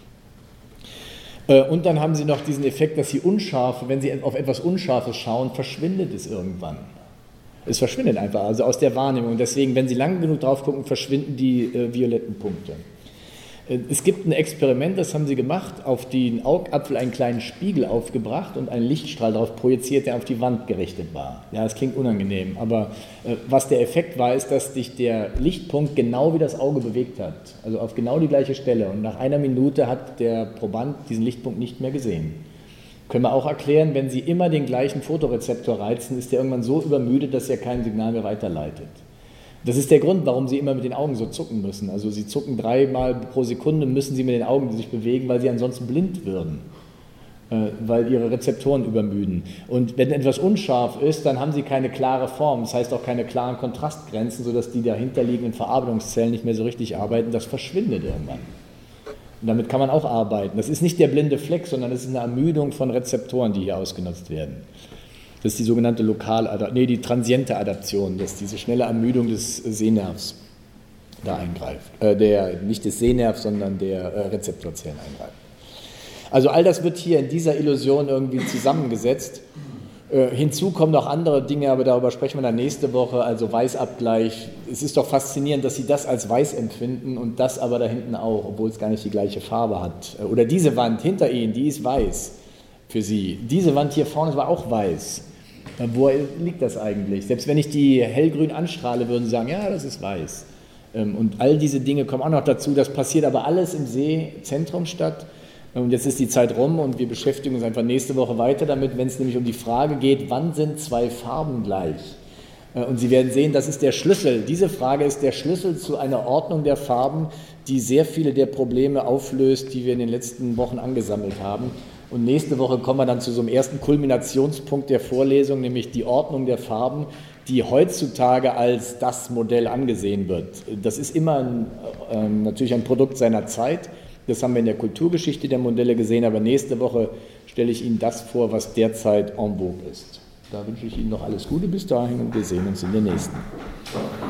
Und dann haben Sie noch diesen Effekt, dass Sie wenn Sie auf etwas Unscharfes schauen, verschwindet es irgendwann. Es verschwindet einfach, also aus der Wahrnehmung. Deswegen, wenn Sie lang genug drauf gucken, verschwinden die violetten Punkte. Es gibt ein Experiment, das haben sie gemacht, auf den Augapfel einen kleinen Spiegel aufgebracht und einen Lichtstrahl darauf projiziert, der auf die Wand gerichtet war. Ja, das klingt unangenehm, aber was der Effekt war, ist, dass sich der Lichtpunkt genau wie das Auge bewegt hat, also auf genau die gleiche Stelle. Und nach 1 Minute hat der Proband diesen Lichtpunkt nicht mehr gesehen. Können wir auch erklären, wenn Sie immer den gleichen Fotorezeptor reizen, ist der irgendwann so übermüdet, dass er kein Signal mehr weiterleitet. Das ist der Grund, warum Sie immer mit den Augen so zucken müssen. Also Sie zucken 3-mal pro Sekunde, müssen Sie mit den Augen sich bewegen, weil Sie ansonsten blind würden, weil Ihre Rezeptoren übermüden. Und wenn etwas unscharf ist, dann haben Sie keine klare Form, das heißt auch keine klaren Kontrastgrenzen, sodass die dahinterliegenden Verarbeitungszellen nicht mehr so richtig arbeiten. Das verschwindet irgendwann. Und damit kann man auch arbeiten. Das ist nicht der blinde Fleck, sondern es ist eine Ermüdung von Rezeptoren, die hier ausgenutzt werden. Das ist die sogenannte die transiente Adaption, dass diese schnelle Ermüdung des Sehnervs da eingreift. Nicht des Sehnervs, sondern der Rezeptorzellen eingreift. Also all das wird hier in dieser Illusion irgendwie zusammengesetzt. Hinzu kommen noch andere Dinge, aber darüber sprechen wir dann nächste Woche, also Weißabgleich. Es ist doch faszinierend, dass Sie das als weiß empfinden und das aber da hinten auch, obwohl es gar nicht die gleiche Farbe hat. Oder diese Wand hinter Ihnen, die ist weiß für Sie. Diese Wand hier vorne war auch weiß. Wo liegt das eigentlich? Selbst wenn ich die hellgrün anstrahle, würden Sie sagen, ja, das ist weiß. Und all diese Dinge kommen auch noch dazu. Das passiert aber alles im Seezentrum statt. Und jetzt ist die Zeit rum und wir beschäftigen uns einfach nächste Woche weiter damit, wenn es nämlich um die Frage geht, wann sind zwei Farben gleich? Und Sie werden sehen, das ist der Schlüssel. Diese Frage ist der Schlüssel zu einer Ordnung der Farben, die sehr viele der Probleme auflöst, die wir in den letzten Wochen angesammelt haben. Und nächste Woche kommen wir dann zu so einem ersten Kulminationspunkt der Vorlesung, nämlich die Ordnung der Farben, die heutzutage als das Modell angesehen wird. Das ist immer natürlich ein Produkt seiner Zeit. Das haben wir in der Kulturgeschichte der Modelle gesehen, aber nächste Woche stelle ich Ihnen das vor, was derzeit en vogue ist. Da wünsche ich Ihnen noch alles Gute bis dahin und wir sehen uns in der nächsten.